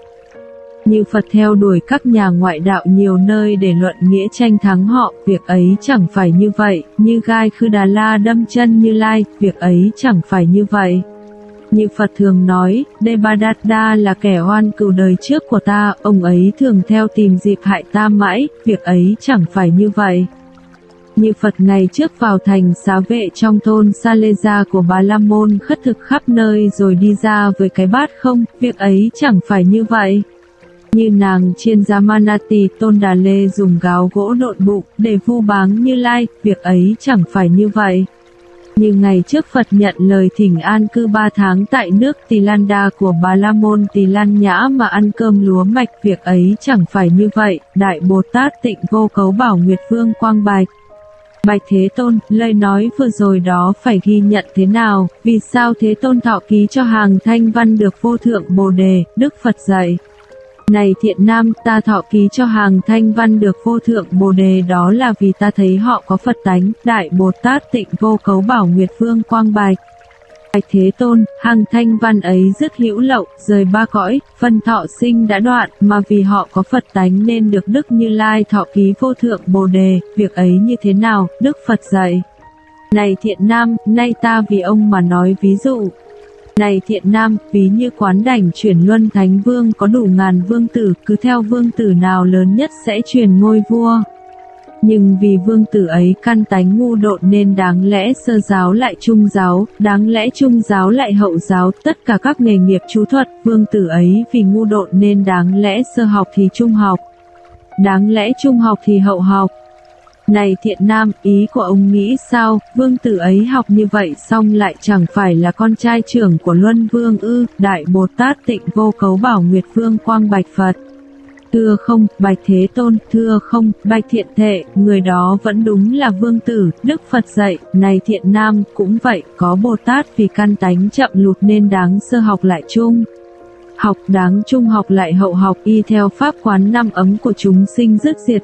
Như Phật theo đuổi các nhà ngoại đạo nhiều nơi để luận nghĩa tranh thắng họ, việc ấy chẳng phải như vậy. Như Gai Khư Đà La đâm chân Như Lai, việc ấy chẳng phải như vậy. Như Phật thường nói, Devadatta là kẻ oan cừu đời trước của ta, ông ấy thường theo tìm dịp hại ta mãi, việc ấy chẳng phải như vậy. Như Phật ngày trước vào thành Xá Vệ trong thôn Sa Lê Gia của Bà La Môn khất thực khắp nơi rồi đi ra với cái bát không, việc ấy chẳng phải như vậy. Như nàng Chiên Giá Manati Tôn Đà Lê dùng gáo gỗ độn bụng để vu báng Như Lai, việc ấy chẳng phải như vậy. Như ngày trước Phật nhận lời thỉnh an cư 3 tháng tại nước Tỳ Lan Đa của Bà La Môn Tỳ Lan Nhã mà ăn cơm lúa mạch, việc ấy chẳng phải như vậy. Đại Bồ Tát Tịnh Vô Cấu bảo Nguyệt Vương Quang Bạch. Bạch Thế Tôn, lời nói vừa rồi đó phải ghi nhận thế nào? Vì sao Thế Tôn thọ ký cho hàng thanh văn được vô thượng Bồ Đề? Đức Phật dạy. Này thiện nam, ta thọ ký cho hàng thanh văn được vô thượng Bồ Đề đó là vì ta thấy họ có Phật tánh. Đại Bồ Tát Tịnh Vô Cấu bảo Nguyệt Vương Quang Bạch. Bạch Thế Tôn, hàng thanh văn ấy rất hữu lậu, rời 3 cõi, phần thọ sinh đã đoạn, mà vì họ có Phật tánh nên được Đức Như Lai thọ ký vô thượng Bồ Đề, việc ấy như thế nào? Đức Phật dạy. Này thiện nam, nay ta vì ông mà nói ví dụ. Này thiện nam, ví như Quán Đảnh chuyển luân thánh vương có đủ ngàn vương tử, cứ theo vương tử nào lớn nhất sẽ truyền ngôi vua. Nhưng vì vương tử ấy căn tánh ngu độn nên đáng lẽ sơ giáo lại trung giáo, đáng lẽ trung giáo lại hậu giáo, tất cả các nghề nghiệp chú thuật, vương tử ấy vì ngu độn nên đáng lẽ sơ học thì trung học, đáng lẽ trung học thì hậu học. Này thiện nam, ý của ông nghĩ sao? Vương tử ấy học như vậy xong lại chẳng phải là con trai trưởng của Luân Vương ư? Đại Bồ Tát Tịnh Vô Cấu bảo Nguyệt Vương Quang Bạch Phật. Thưa không, Bạch Thế Tôn, thưa không, Bạch Thiện Thệ, người đó vẫn đúng là vương tử. Đức Phật dạy, này thiện nam, cũng vậy, có Bồ Tát vì căn tánh chậm lụt nên đáng sơ học lại trung học, đáng trung học lại hậu học, y theo pháp quán 5 ấm của chúng sinh dứt diệt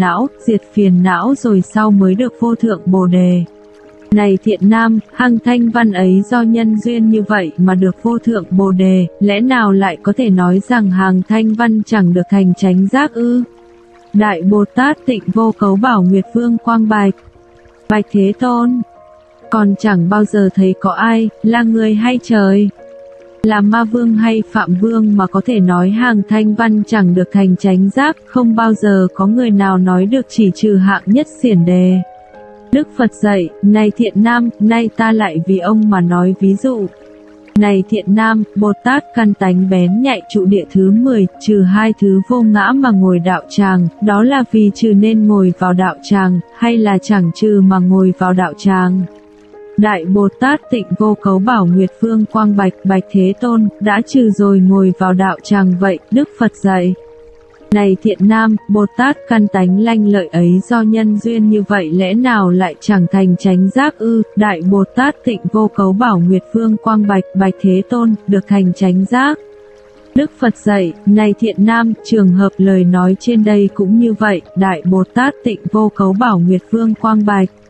phiền não rồi sau mới được vô thượng Bồ Đề. Này thiện nam, hàng thanh văn ấy do nhân duyên như vậy mà được vô thượng Bồ Đề, lẽ nào lại có thể nói rằng hàng thanh văn chẳng được thành chánh giác ư? Đại Bồ Tát Tịnh Vô Cấu bảo Nguyệt Vương Quang Bạch. Bạch Thế Tôn, còn chẳng bao giờ thấy có ai, là người hay trời, là ma vương hay phạm vương mà có thể nói hàng thanh văn chẳng được thành chánh giác, không bao giờ có người nào nói được chỉ trừ hạng nhất xiển đề. Đức Phật dạy, này thiện nam, nay ta lại vì ông mà nói ví dụ. Này thiện nam, Bồ Tát căn tánh bén nhạy trụ địa thứ 10, trừ 2 thứ vô ngã mà ngồi đạo tràng, đó là vì trừ nên ngồi vào đạo tràng, hay là chẳng trừ mà ngồi vào đạo tràng? Đại Bồ Tát Tịnh Vô Cấu bảo Nguyệt Vương Quang Bạch. Bạch Thế Tôn, đã trừ rồi ngồi vào đạo tràng vậy. Đức Phật dạy. Này thiện nam, Bồ Tát căn tánh lanh lợi ấy do nhân duyên như vậy lẽ nào lại chẳng thành chánh giác ư? Đại Bồ Tát Tịnh Vô Cấu bảo Nguyệt Vương Quang Bạch. Bạch Thế Tôn, được thành chánh giác. Đức Phật dạy, này thiện nam, trường hợp lời nói trên đây cũng như vậy. Đại Bồ Tát Tịnh Vô Cấu bảo Nguyệt Vương Quang Bạch.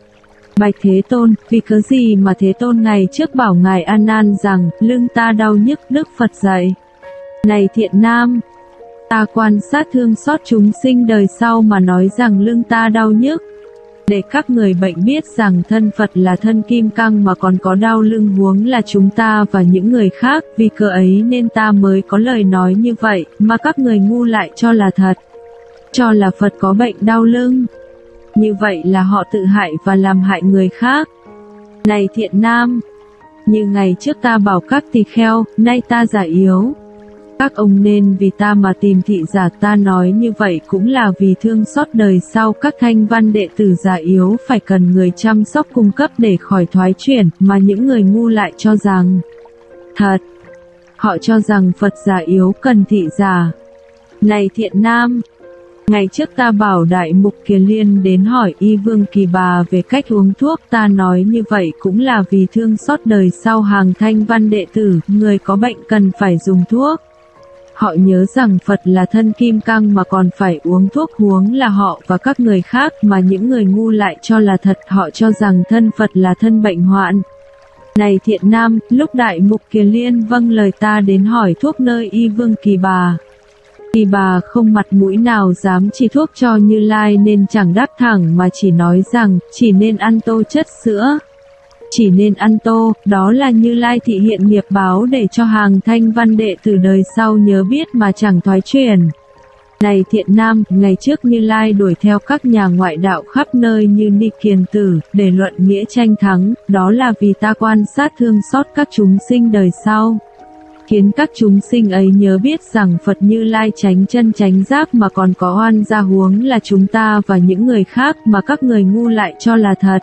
Bạch Thế Tôn, vì cớ gì mà Thế Tôn ngày trước bảo Ngài A Nan rằng, lưng ta đau nhức? Đức Phật dạy: Này thiện nam, ta quan sát thương xót chúng sinh đời sau mà nói rằng lưng ta đau nhức, để các người bệnh biết rằng thân Phật là thân kim cang mà còn có đau lưng huống là chúng ta và những người khác. Vì cớ ấy nên ta mới có lời nói như vậy, mà các người ngu lại cho là thật, cho là Phật có bệnh đau lưng. Như vậy là họ tự hại và làm hại người khác. Này thiện nam, như ngày trước ta bảo các tỳ kheo, nay ta giả yếu. Các ông nên vì ta mà tìm thị giả. Ta nói như vậy cũng là vì thương xót đời sau các thanh văn đệ tử già yếu phải cần người chăm sóc cung cấp để khỏi thoái chuyển, mà những người ngu lại cho rằng thật. Họ cho rằng Phật già yếu cần thị giả. Này thiện nam, ngày trước ta bảo Đại Mục Kiền Liên đến hỏi Y Vương Kỳ Bà về cách uống thuốc. Ta nói như vậy cũng là vì thương xót đời sau hàng thanh văn đệ tử, người có bệnh cần phải dùng thuốc. Họ nhớ rằng Phật là thân kim cang mà còn phải uống thuốc huống là họ và các người khác, mà những người ngu lại cho là thật. Họ cho rằng thân Phật là thân bệnh hoạn. Này thiện nam, lúc Đại Mục Kiền Liên vâng lời ta đến hỏi thuốc nơi Y Vương Kỳ Bà, Kỳ Bà không mặt mũi nào dám chỉ thuốc cho Như Lai nên chẳng đáp thẳng mà chỉ nói rằng chỉ nên ăn tô chất sữa. Chỉ nên ăn tô, đó là Như Lai thị hiện nghiệp báo để cho hàng thanh văn đệ tử đời sau nhớ biết mà chẳng thoái chuyển. Này thiện nam, ngày trước Như Lai đuổi theo các nhà ngoại đạo khắp nơi như Ni Kiền Tử, để luận nghĩa tranh thắng, đó là vì ta quan sát thương xót các chúng sinh đời sau, khiến các chúng sinh ấy nhớ biết rằng Phật Như Lai chánh chân chánh giác mà còn có oan gia huống là chúng ta và những người khác, mà các người ngu lại cho là thật.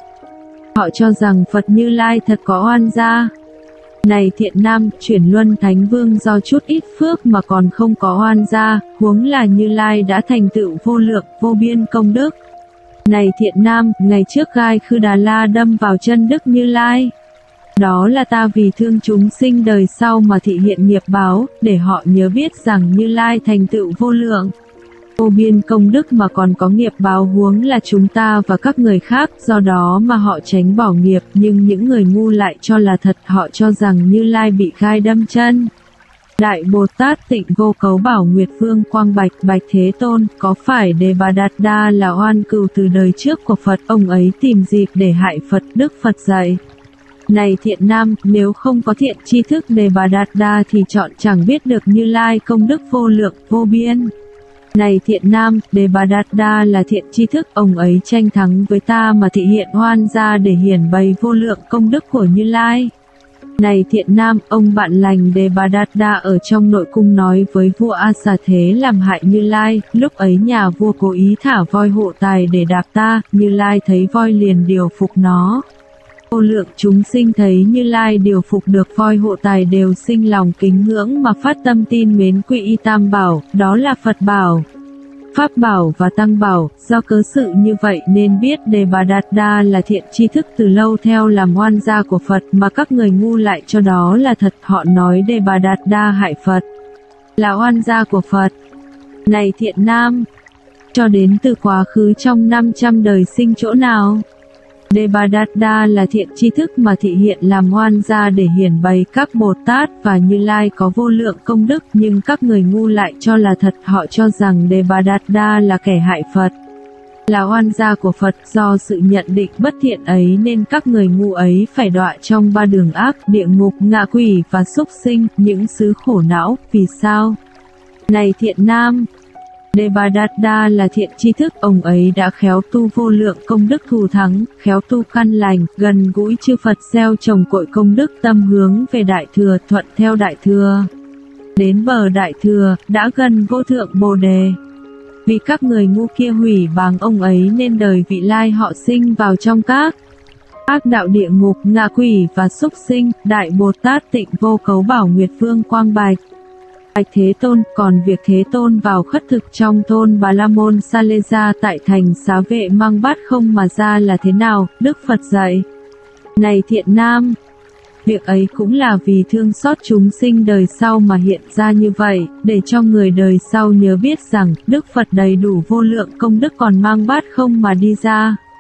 Họ cho rằng Phật Như Lai thật có oan gia. Này thiện nam, chuyển luân thánh vương do chút ít phước mà còn không có oan gia, huống là Như Lai đã thành tựu vô lượng, vô biên công đức. Này thiện nam, ngày trước Gai Khư Đà La đâm vào chân Đức Như Lai. Đó là ta vì thương chúng sinh đời sau mà thị hiện nghiệp báo, để họ nhớ biết rằng Như Lai thành tựu vô lượng, vô biên công đức mà còn có nghiệp báo huống là chúng ta và các người khác. Do đó mà họ tránh bỏ nghiệp, nhưng những người ngu lại cho là thật. Họ cho rằng Như Lai bị gai đâm chân. Đại Bồ Tát Tịnh Vô Cấu bảo Nguyệt Vương Quang Bạch: Bạch Thế Tôn, có phải Đề Bà Đạt Đa là oan cừu từ đời trước của Phật? Ông ấy tìm dịp để hại Phật. Đức Phật dạy: Này thiện nam, nếu không có thiện tri thức Đề Bà Đạt Đa thì chọn chẳng biết được Như Lai công đức vô lượng, vô biên. Này thiện nam, Đề Bà Đạt Đa là thiện tri thức, ông ấy tranh thắng với ta mà thị hiện oan gia để hiển bày vô lượng công đức của Như Lai. Này thiện nam, ông bạn lành Đề Bà Đạt Đa ở trong nội cung nói với vua A Xà Thế làm hại Như Lai. Lúc ấy nhà vua cố ý thả voi hộ tài để đạp ta, Như Lai thấy voi liền điều phục nó. Vô lượng chúng sinh thấy Như Lai điều phục được voi hộ tài đều sinh lòng kính ngưỡng mà phát tâm tin mến quy y Tam Bảo, đó là Phật Bảo, Pháp Bảo và Tăng Bảo. Do cớ sự như vậy nên biết Đề Bà Đạt Đa là thiện tri thức từ lâu theo làm oan gia của Phật, mà các người ngu lại cho đó là thật. Họ nói Đề Bà Đạt Đa hại Phật, là oan gia của Phật. Này thiện nam, cho đến từ quá khứ trong 500 đời sinh chỗ nào, Đề Bà Đạt Đa là thiện tri thức mà thị hiện làm oan gia để hiển bày các Bồ Tát và Như Lai có vô lượng công đức, nhưng các người ngu lại cho là thật. Họ cho rằng Đề Bà Đạt Đa là kẻ hại Phật, là oan gia của Phật. Do sự nhận định bất thiện ấy nên các người ngu ấy phải đọa trong 3 đường ác, địa ngục, ngạ quỷ và súc sinh, những xứ khổ não. Vì sao? Này thiện nam, Đề Bà Đạt Đa là thiện tri thức, ông ấy đã khéo tu vô lượng công đức thù thắng, khéo tu căn lành, gần gũi chư Phật, gieo trồng cội công đức, tâm hướng về Đại Thừa, thuận theo Đại Thừa. Đến bờ Đại Thừa, đã gần vô thượng Bồ Đề. Vì các người ngu kia hủy báng ông ấy nên đời vị lai họ sinh vào trong các ác đạo địa ngục, ngạ quỷ và súc sinh. Đại Bồ Tát Tịnh Vô Cấu bảo Nguyệt Vương Quang Bạch: Bạch Thế Tôn, còn việc Thế Tôn vào khất thực trong thôn Bà La Môn Sa Lê Gia tại thành Xá Vệ Mang Bát không mà ra là thế nào? Đức Phật dạy: Này thiện nam, việc ấy cũng là vì thương xót chúng sinh đời sau mà hiện ra như vậy, để cho người đời sau nhớ biết rằng Đức Phật đầy đủ vô lượng công đức còn mang bát không mà đi ra.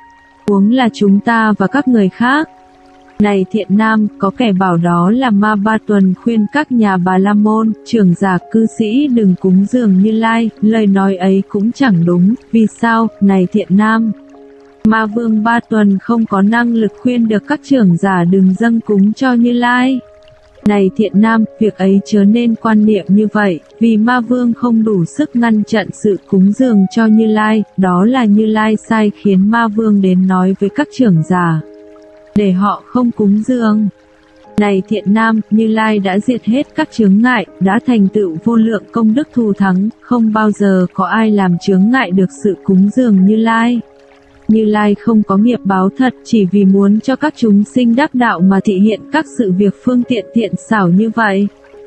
huống là chúng ta và các người khác. Này thiện nam, có kẻ bảo đó là Ma Ba Tuần khuyên các nhà Bà La Môn, trưởng giả cư sĩ đừng cúng dường Như Lai, lời nói ấy cũng chẳng đúng, vì sao, này thiện nam? Ma Vương Ba Tuần không có năng lực khuyên được các trưởng giả đừng dâng cúng cho Như Lai. Này thiện nam, việc ấy chớ nên quan niệm như vậy, vì Ma Vương không đủ sức ngăn chặn sự cúng dường cho Như Lai, đó là Như Lai sai khiến Ma Vương đến nói với các trưởng giả, để họ không cúng dường. Này thiện nam, Như Lai đã diệt hết các chướng ngại, đã thành tựu vô lượng công đức thù thắng, không bao giờ có ai làm chướng ngại được sự cúng dường Như Lai. Như Lai không có nghiệp báo thật, chỉ vì muốn cho các chúng sinh đắc đạo mà thị hiện các sự việc phương tiện thiện xảo như vậy.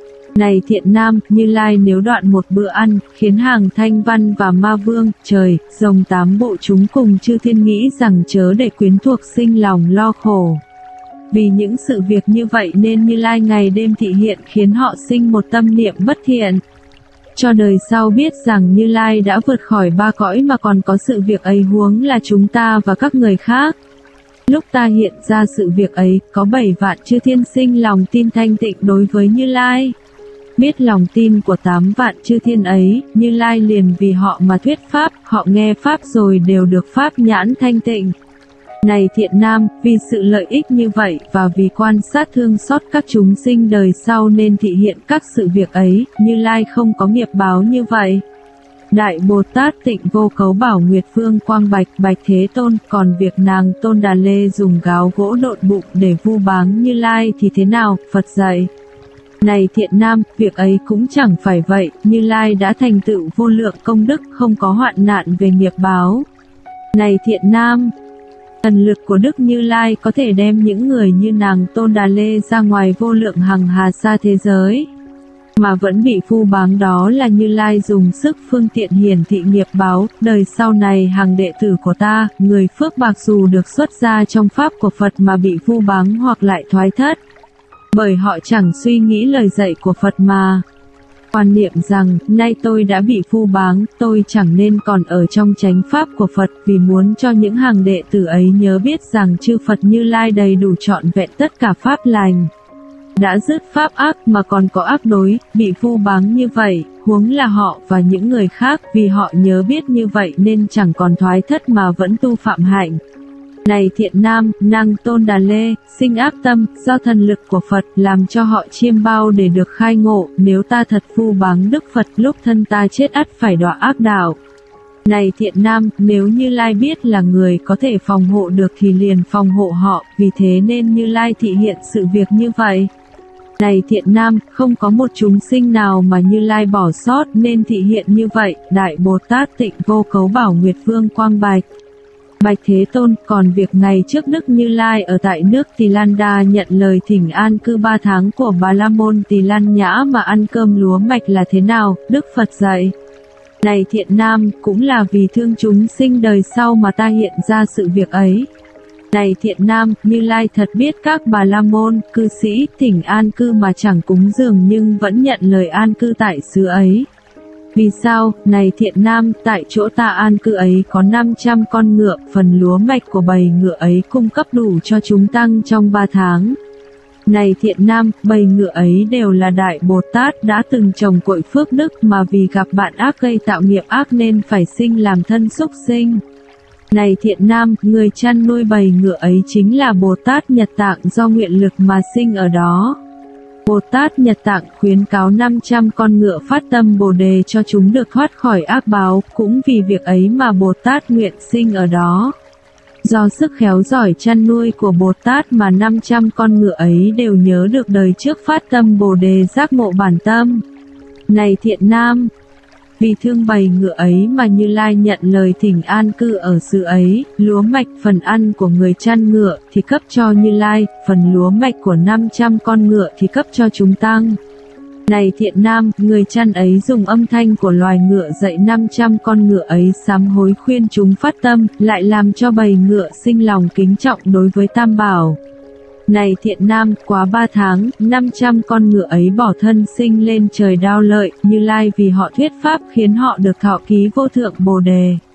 Này thiện nam, Như Lai nếu đoạn một bữa ăn, khiến hàng Thanh Văn và Ma Vương, trời, rồng 8 bộ chúng cùng chư thiên nghĩ rằng chớ để quyến thuộc sinh lòng lo khổ. Vì những sự việc như vậy nên Như Lai ngày đêm thị hiện khiến họ sinh một tâm niệm bất thiện. Cho đời sau biết rằng Như Lai đã vượt khỏi 3 cõi mà còn có sự việc ấy, huống là chúng ta và các người khác. Lúc ta hiện ra sự việc ấy, có 7 vạn chư thiên sinh lòng tin thanh tịnh đối với Như Lai. Biết lòng tin của 8 vạn chư thiên ấy, Như Lai liền vì họ mà thuyết pháp, họ nghe pháp rồi đều được pháp nhãn thanh tịnh. Này thiện nam, vì sự lợi ích như vậy và vì quan sát thương xót các chúng sinh đời sau nên thị hiện các sự việc ấy, Như Lai không có nghiệp báo như vậy. Đại Bồ Tát Tịnh Vô Cấu bảo Nguyệt Vương Quang Bạch, Bạch Thế Tôn, còn việc nàng Tôn Đà Lê dùng gáo gỗ độn bụng để vu báng Như Lai thì thế nào? Phật dạy. Này thiện nam, việc ấy cũng chẳng phải vậy, Như Lai đã thành tựu vô lượng công đức, không có hoạn nạn về nghiệp báo. Này thiện nam, thần lực của Đức Như Lai có thể đem những người như nàng Tôn Đà Lê ra ngoài vô lượng hằng hà sa thế giới, mà vẫn bị phu báng, đó là Như Lai dùng sức phương tiện hiển thị nghiệp báo. Đời sau này hàng đệ tử của ta, người phước bạc dù được xuất gia trong pháp của Phật mà bị phu báng hoặc lại thoái thất, bởi họ chẳng suy nghĩ lời dạy của Phật mà quan niệm rằng, nay tôi đã bị phu báng, tôi chẳng nên còn ở trong chánh pháp của Phật, vì muốn cho những hàng đệ tử ấy nhớ biết rằng chư Phật Như Lai đầy đủ trọn vẹn tất cả pháp lành, đã dứt pháp ác mà còn có ác đối, bị phu báng như vậy, huống là họ và những người khác, vì họ nhớ biết như vậy nên chẳng còn thoái thất mà vẫn tu phạm hạnh. Này thiện nam, nàng Tôn Đà Lê, sinh ác tâm, do thần lực của Phật, làm cho họ chiêm bao để được khai ngộ, nếu ta thật phu báng Đức Phật, lúc thân ta chết ắt phải đọa ác đạo. Này thiện nam, nếu Như Lai biết là người có thể phòng hộ được thì liền phòng hộ họ, vì thế nên Như Lai thị hiện sự việc như vậy. Này thiện nam, không có một chúng sinh nào mà Như Lai bỏ sót nên thị hiện như vậy. Đại Bồ Tát Tịnh Vô Cấu bảo Nguyệt Vương Quang Bạch, Bạch Thế Tôn, còn việc ngày trước Đức Như Lai ở tại nước Tỳ Lan Đa nhận lời thỉnh an cư 3 tháng của Bà La Môn Tỳ Lan Nhã mà ăn cơm lúa mạch là thế nào? Đức Phật dạy. Này thiện nam, cũng là vì thương chúng sinh đời sau mà ta hiện ra sự việc ấy. Này thiện nam, Như Lai thật biết các Bà La Môn, cư sĩ, thỉnh an cư mà chẳng cúng dường nhưng vẫn nhận lời an cư tại xứ ấy. Vì sao? Này thiện nam, tại chỗ ta an cư ấy có 500 con ngựa, phần lúa mạch của bầy ngựa ấy cung cấp đủ cho chúng tăng trong 3 tháng. Này thiện nam, bầy ngựa ấy đều là Đại Bồ Tát đã từng trồng cội phước đức mà vì gặp bạn ác gây tạo nghiệp ác nên phải sinh làm thân súc sinh. Này thiện nam, người chăn nuôi bầy ngựa ấy chính là Bồ Tát Nhật Tạng do nguyện lực mà sinh ở đó. Bồ Tát Nhật Tạng khuyến cáo 500 con ngựa phát tâm Bồ Đề cho chúng được thoát khỏi ác báo, cũng vì việc ấy mà Bồ Tát nguyện sinh ở đó. Do sức khéo giỏi chăn nuôi của Bồ Tát mà 500 con ngựa ấy đều nhớ được đời trước phát tâm Bồ Đề giác ngộ bản tâm. Này thiện nam, vì thương bầy ngựa ấy mà Như Lai nhận lời thỉnh an cư ở xứ ấy, lúa mạch phần ăn của người chăn ngựa thì cấp cho Như Lai, phần lúa mạch của 500 con ngựa thì cấp cho chúng tăng. Này thiện nam, người chăn ấy dùng âm thanh của loài ngựa dạy 500 con ngựa ấy sám hối khuyên chúng phát tâm, lại làm cho bầy ngựa sinh lòng kính trọng đối với Tam Bảo. Này thiện nam, quá 3 tháng, 500 con ngựa ấy bỏ thân sinh lên trời Đao Lợi, Như Lai vì họ thuyết pháp khiến họ được thọ ký vô thượng Bồ Đề.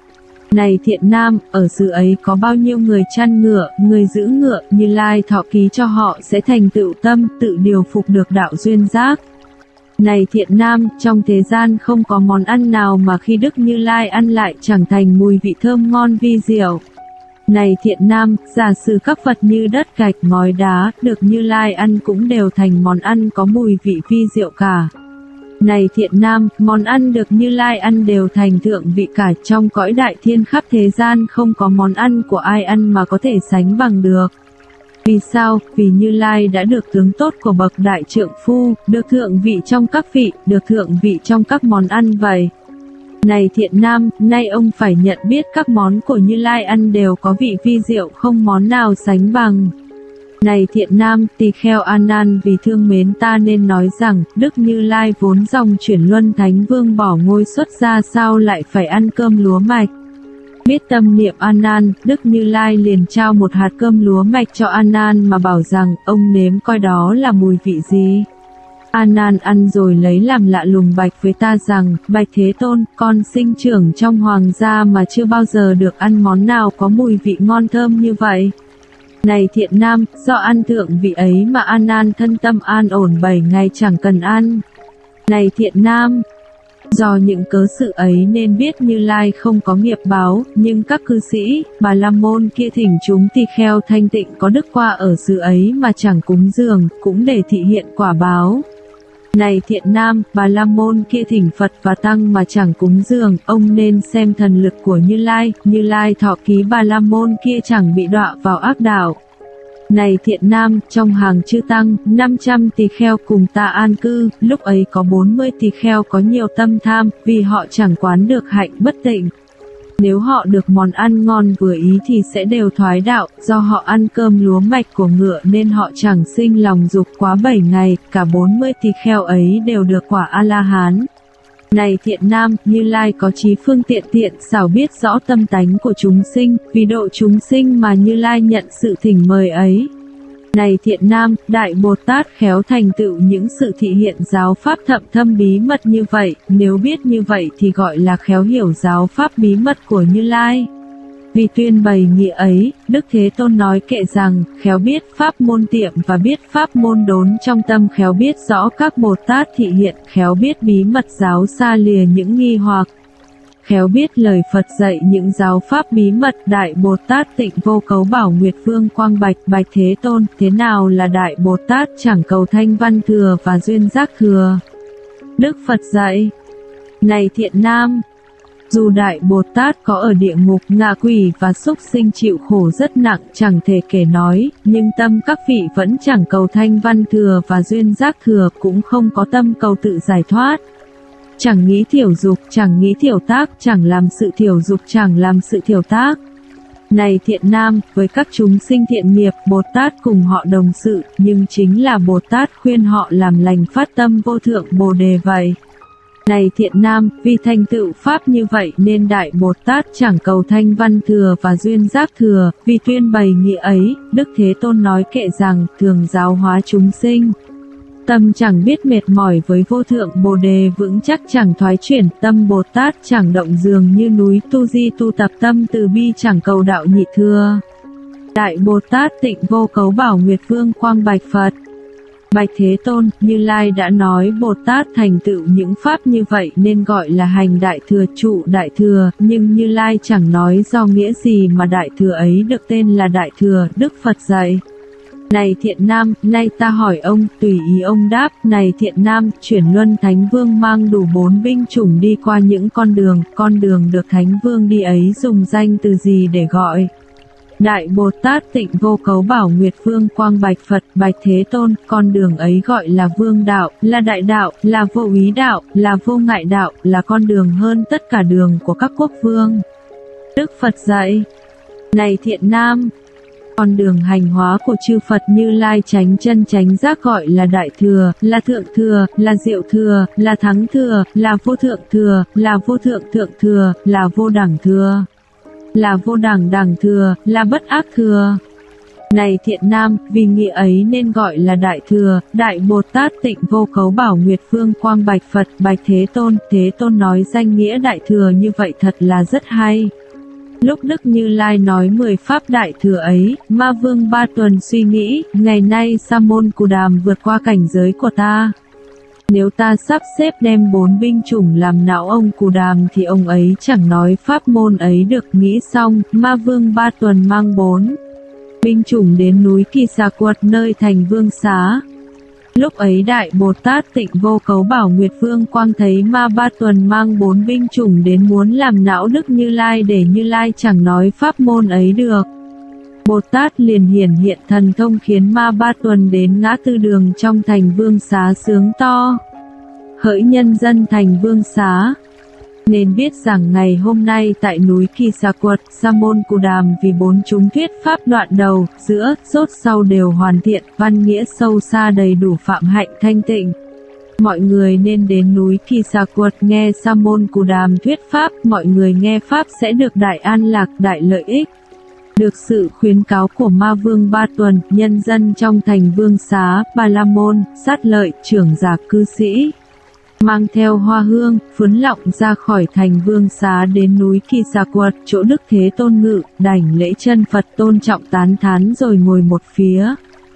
Này thiện nam, ở xứ ấy có bao nhiêu người chăn ngựa, người giữ ngựa, Như Lai thọ ký cho họ sẽ thành tựu tâm, tự điều phục được đạo duyên giác. Này thiện nam, trong thế gian không có món ăn nào mà khi Đức Như Lai ăn lại chẳng thành mùi vị thơm ngon vi diệu. Này thiện nam, giả sử các vật như đất gạch ngói đá, được Như Lai ăn cũng đều thành món ăn có mùi vị vi diệu cả. Này thiện nam, món ăn được Như Lai ăn đều thành thượng vị cả, trong cõi đại thiên khắp thế gian không có món ăn của ai ăn mà có thể sánh bằng được. Vì sao? Vì Như Lai đã được tướng tốt của bậc đại trượng phu, được thượng vị trong các vị, được thượng vị trong các món ăn vậy. Này thiện nam, nay ông phải nhận biết các món của Như Lai ăn đều có vị vi diệu không món nào sánh bằng. Này thiện nam, tỳ kheo A Nan vì thương mến ta nên nói rằng, Đức Như Lai vốn dòng chuyển luân thánh vương bỏ ngôi xuất gia sao lại phải ăn cơm lúa mạch. Biết tâm niệm A Nan, Đức Như Lai liền trao một hạt cơm lúa mạch cho A Nan mà bảo rằng, ông nếm coi đó là mùi vị gì. A Nan ăn rồi lấy làm lạ lùng bạch với ta rằng, bạch Thế Tôn, con sinh trưởng trong hoàng gia mà chưa bao giờ được ăn món nào có mùi vị ngon thơm như vậy. Này thiện nam, do ăn thượng vị ấy mà A Nan thân tâm an ổn 7 ngày chẳng cần ăn. Này thiện nam, do những cớ sự ấy nên biết Như Lai không có nghiệp báo, nhưng các cư sĩ, Bà La Môn kia thỉnh chúng tỳ kheo thanh tịnh có đức qua ở xứ ấy mà chẳng cúng dường, cũng để thị hiện quả báo. Này thiện nam, Bà La Môn kia thỉnh Phật và Tăng mà chẳng cúng dường, ông nên xem thần lực của Như Lai thọ ký Bà La Môn kia chẳng bị đọa vào ác đạo. Này thiện nam, trong hàng chư tăng, 500 tỳ kheo cùng ta an cư, lúc ấy có 40 tỳ kheo có nhiều tâm tham, vì họ chẳng quán được hạnh bất tịnh. Nếu họ được món ăn ngon vừa ý thì sẽ đều thoái đạo, do họ ăn cơm lúa mạch của ngựa nên họ chẳng sinh lòng dục quá 7 ngày, cả 40 tỳ kheo ấy đều được quả A-la-hán. Này thiện nam, Như Lai có trí phương tiện xảo biết rõ tâm tánh của chúng sinh, vì độ chúng sinh mà Như Lai nhận sự thỉnh mời ấy. Này thiện nam, Đại Bồ Tát khéo thành tựu những sự thị hiện giáo pháp thậm thâm bí mật như vậy, nếu biết như vậy thì gọi là khéo hiểu giáo pháp bí mật của Như Lai. Vì tuyên bày nghĩa ấy, Đức Thế Tôn nói kệ rằng, khéo biết pháp môn tiệm và biết pháp môn đốn trong tâm, khéo biết rõ các Bồ Tát thị hiện, khéo biết bí mật giáo xa lìa những nghi hoặc. Khéo biết lời Phật dạy những giáo pháp bí mật. Đại Bồ Tát Tịnh Vô Cấu bảo Nguyệt Vương Quang Bạch, bạch Thế Tôn, thế nào là Đại Bồ Tát chẳng cầu thanh văn thừa và duyên giác thừa? Đức Phật dạy, này thiện nam, dù Đại Bồ Tát có ở địa ngục, ngạ quỷ và súc sinh chịu khổ rất nặng chẳng thể kể nói, nhưng tâm các vị vẫn chẳng cầu thanh văn thừa và duyên giác thừa, cũng không có tâm cầu tự giải thoát. Chẳng nghĩ thiểu dục, chẳng nghĩ thiểu tác, chẳng làm sự thiểu dục, chẳng làm sự thiểu tác. Này thiện nam, với các chúng sinh thiện nghiệp, Bồ Tát cùng họ đồng sự, nhưng chính là Bồ Tát khuyên họ làm lành phát tâm vô thượng Bồ Đề vậy. Này thiện nam, vì thành tựu pháp như vậy nên Đại Bồ Tát chẳng cầu thanh văn thừa và duyên giác thừa, vì tuyên bày nghĩa ấy, Đức Thế Tôn nói kệ rằng, thường giáo hóa chúng sinh. Tâm chẳng biết mệt mỏi với vô thượng Bồ Đề vững chắc chẳng thoái chuyển, tâm Bồ Tát chẳng động dường như núi tu di tu tập tâm từ bi chẳng cầu đạo nhị thừa. Đại Bồ Tát Tịnh Vô Cấu bảo Nguyệt Vương Quang Bạch Phật, bạch Thế Tôn, Như Lai đã nói Bồ Tát thành tựu những pháp như vậy nên gọi là hành đại thừa, trụ đại thừa, nhưng Như Lai chẳng nói do nghĩa gì mà đại thừa ấy được tên là đại thừa. Đức Phật dạy, này thiện nam, nay ta hỏi ông, tùy ý ông đáp. Này thiện nam, chuyển luân Thánh Vương mang đủ 4 binh chủng đi qua những con đường được Thánh Vương đi ấy dùng danh từ gì để gọi? Đại Bồ Tát Tịnh Vô Cấu bảo Nguyệt Vương Quang Bạch Phật, bạch Thế Tôn, con đường ấy gọi là Vương đạo, là đại đạo, là vô úy đạo, là vô ngại đạo, là con đường hơn tất cả đường của các quốc vương. Đức Phật dạy, này thiện nam, con đường hành hóa của chư Phật Như Lai chánh chân chánh giác gọi là đại thừa, là thượng thừa, là diệu thừa, là thắng thừa, là vô thượng thừa, là vô thượng thượng thừa, là vô đẳng thừa, là vô đẳng đẳng thừa, là bất ác thừa. Này thiện nam, vì nghĩa ấy nên gọi là đại thừa. Đại Bồ Tát Tịnh Vô Cấu bảo Nguyệt Vương Quang Bạch Phật, bạch Thế Tôn nói danh nghĩa đại thừa như vậy thật là rất hay. Lúc Đức Như Lai nói 10 pháp đại thừa ấy, Ma Vương Ba Tuần suy nghĩ, ngày nay Sa môn Cù Đàm vượt qua cảnh giới của ta. Nếu ta sắp xếp đem 4 binh chủng làm não ông Cù Đàm thì ông ấy chẳng nói pháp môn ấy được. Nghĩ xong, Ma Vương Ba Tuần mang 4 binh chủng đến núi Kỳ Xà Quật nơi thành Vương Xá. Lúc ấy Đại Bồ Tát Tịnh Vô Cấu bảo Nguyệt Vương Quang thấy Ma Ba Tuần mang 4 binh chủng đến muốn làm não Đức Như Lai để Như Lai chẳng nói pháp môn ấy được. Bồ Tát liền hiển hiện thần thông khiến Ma Ba Tuần đến ngã tư đường trong thành Vương Xá sướng to. Hỡi nhân dân thành Vương Xá, nên biết rằng ngày hôm nay tại núi Kỳ Xà Quật, Sa môn Cù Đàm vì 4 chúng thuyết pháp đoạn đầu, giữa, chốt sau đều hoàn thiện, văn nghĩa sâu xa đầy đủ phạm hạnh thanh tịnh. Mọi người nên đến núi Kỳ Xà Quật nghe Sa môn Cù Đàm thuyết pháp, mọi người nghe pháp sẽ được đại an lạc, đại lợi ích. Được sự khuyến cáo của Ma Vương Ba Tuần, nhân dân trong thành Vương Xá, Bà La Môn, Sát Lợi, trưởng giả cư sĩ, mang theo hoa hương, phấn lọng ra khỏi thành Vương Xá đến núi Kỳ Xà Quật, chỗ Đức Thế Tôn ngự, đảnh lễ chân Phật tôn trọng tán thán rồi ngồi một phía.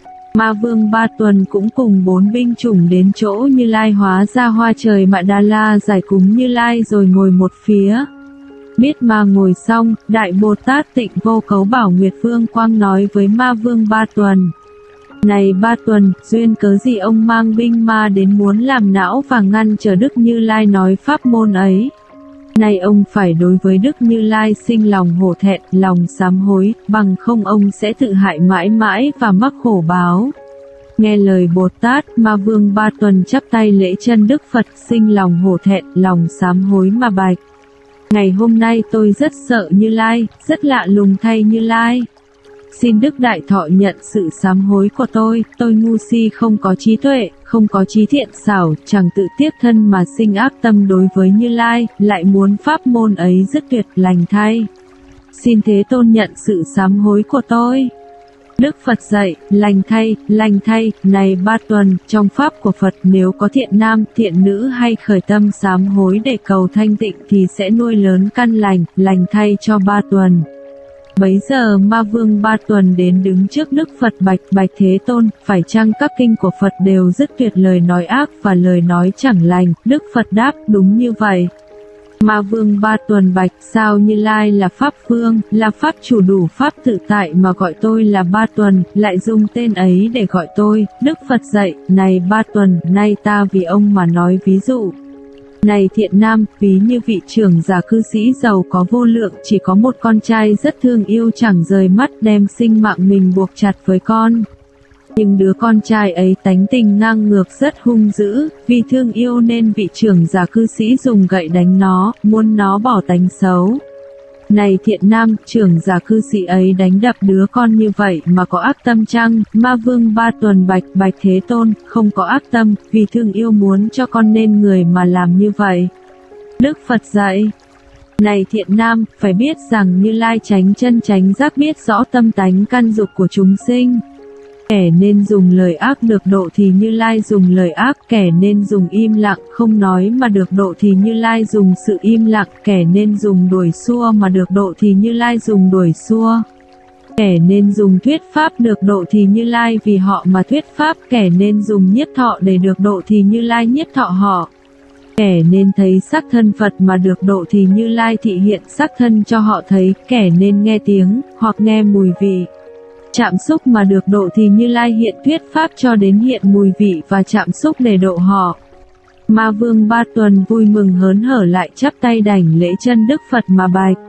Ma Vương Ba Tuần cũng cùng 4 binh chủng đến chỗ Như Lai hóa ra hoa trời Mạ Đà La giải cúng Như Lai rồi ngồi một phía. Biết mà ngồi xong, Đại Bồ Tát Tịnh Vô Cấu bảo Nguyệt Vương Quang nói với Ma Vương Ba Tuần. Này Ba Tuần, duyên cớ gì ông mang binh ma đến muốn làm não và ngăn trở Đức Như Lai nói pháp môn ấy? Này ông phải đối với Đức Như Lai sinh lòng hổ thẹn, lòng sám hối, bằng không ông sẽ tự hại mãi mãi và mắc khổ báo. Nghe lời Bồ Tát, Ma Vương Ba Tuần chắp tay lễ chân Đức Phật, sinh lòng hổ thẹn, lòng sám hối mà bạch. Ngày hôm nay tôi rất sợ Như Lai, rất lạ lùng thay Như Lai. Xin Đức Đại Thọ nhận sự sám hối của tôi ngu si không có trí tuệ, không có trí thiện xảo, chẳng tự tiếp thân mà sinh ác tâm đối với Như Lai, lại muốn pháp môn ấy dứt tuyệt lành thay. Xin Thế Tôn nhận sự sám hối của tôi. Đức Phật dạy, lành thay, này Ba Tuần, trong pháp của Phật nếu có thiện nam, thiện nữ hay khởi tâm sám hối để cầu thanh tịnh thì sẽ nuôi lớn căn lành thay cho Ba Tuần. Bấy giờ Ma Vương Ba Tuần đến đứng trước Đức Phật bạch Thế Tôn, phải chăng các kinh của Phật đều dứt tuyệt lời nói ác và lời nói chẳng lành? Đức Phật đáp, đúng như vậy. Ma Vương Ba Tuần bạch, sao Như Lai là Pháp Vương, là Pháp chủ đủ Pháp tự tại mà gọi tôi là Ba Tuần, lại dùng tên ấy để gọi tôi? Đức Phật dạy, này Ba Tuần, nay ta vì ông mà nói ví dụ. Này thiện nam, ví như vị trưởng giả cư sĩ giàu có vô lượng, chỉ có một con trai rất thương yêu chẳng rời mắt, đem sinh mạng mình buộc chặt với con. Nhưng đứa con trai ấy tánh tình ngang ngược rất hung dữ, vì thương yêu nên vị trưởng giả cư sĩ dùng gậy đánh nó, muốn nó bỏ tánh xấu. Này thiện nam, trưởng giả cư sĩ ấy đánh đập đứa con như vậy mà có ác tâm chăng? Ma Vương Ba Tuần bạch Thế Tôn, không có ác tâm, vì thương yêu muốn cho con nên người mà làm như vậy. Đức Phật dạy, này thiện nam, phải biết rằng Như Lai chánh chân chánh giác biết rõ tâm tánh căn dục của chúng sinh. Kẻ nên dùng lời ác được độ thì Như Lai dùng lời ác, kẻ nên dùng im lặng không nói mà được độ thì Như Lai dùng sự im lặng, kẻ nên dùng đuổi xua mà được độ thì Như Lai dùng đuổi xua. Kẻ nên dùng thuyết pháp được độ thì Như Lai vì họ mà thuyết pháp, kẻ nên dùng nhiếp thọ để được độ thì Như Lai nhiếp thọ họ. Kẻ nên thấy sắc thân Phật mà được độ thì Như Lai thị hiện sắc thân cho họ thấy, kẻ nên nghe tiếng, hoặc nghe mùi vị, chạm xúc mà được độ thì Như Lai hiện thuyết pháp cho đến hiện mùi vị và chạm xúc để độ họ. Ma Vương Ba Tuần vui mừng hớn hở lại chắp tay đảnh lễ chân Đức Phật mà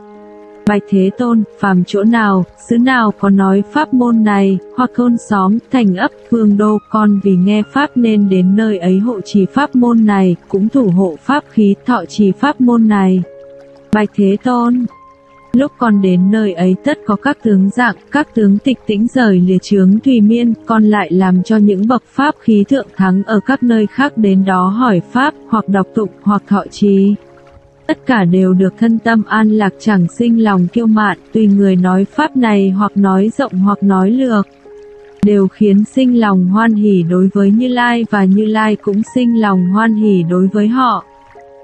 bạch Thế Tôn, phàm chỗ nào, xứ nào có nói pháp môn này, hoặc thôn xóm, thành ấp, vương đô, con vì nghe pháp nên đến nơi ấy hộ trì pháp môn này, cũng thủ hộ pháp khí thọ trì pháp môn này. Bạch Thế Tôn, lúc con đến nơi ấy tất có các tướng dạng, các tướng tịch tĩnh rời lìa chướng thùy miên, con lại làm cho những bậc pháp khí thượng thắng ở các nơi khác đến đó hỏi pháp, hoặc đọc tụng, hoặc thọ trì. Tất cả đều được thân tâm an lạc chẳng sinh lòng kiêu mạn, tùy người nói pháp này hoặc nói rộng hoặc nói lược, đều khiến sinh lòng hoan hỉ đối với Như Lai và Như Lai cũng sinh lòng hoan hỉ đối với họ.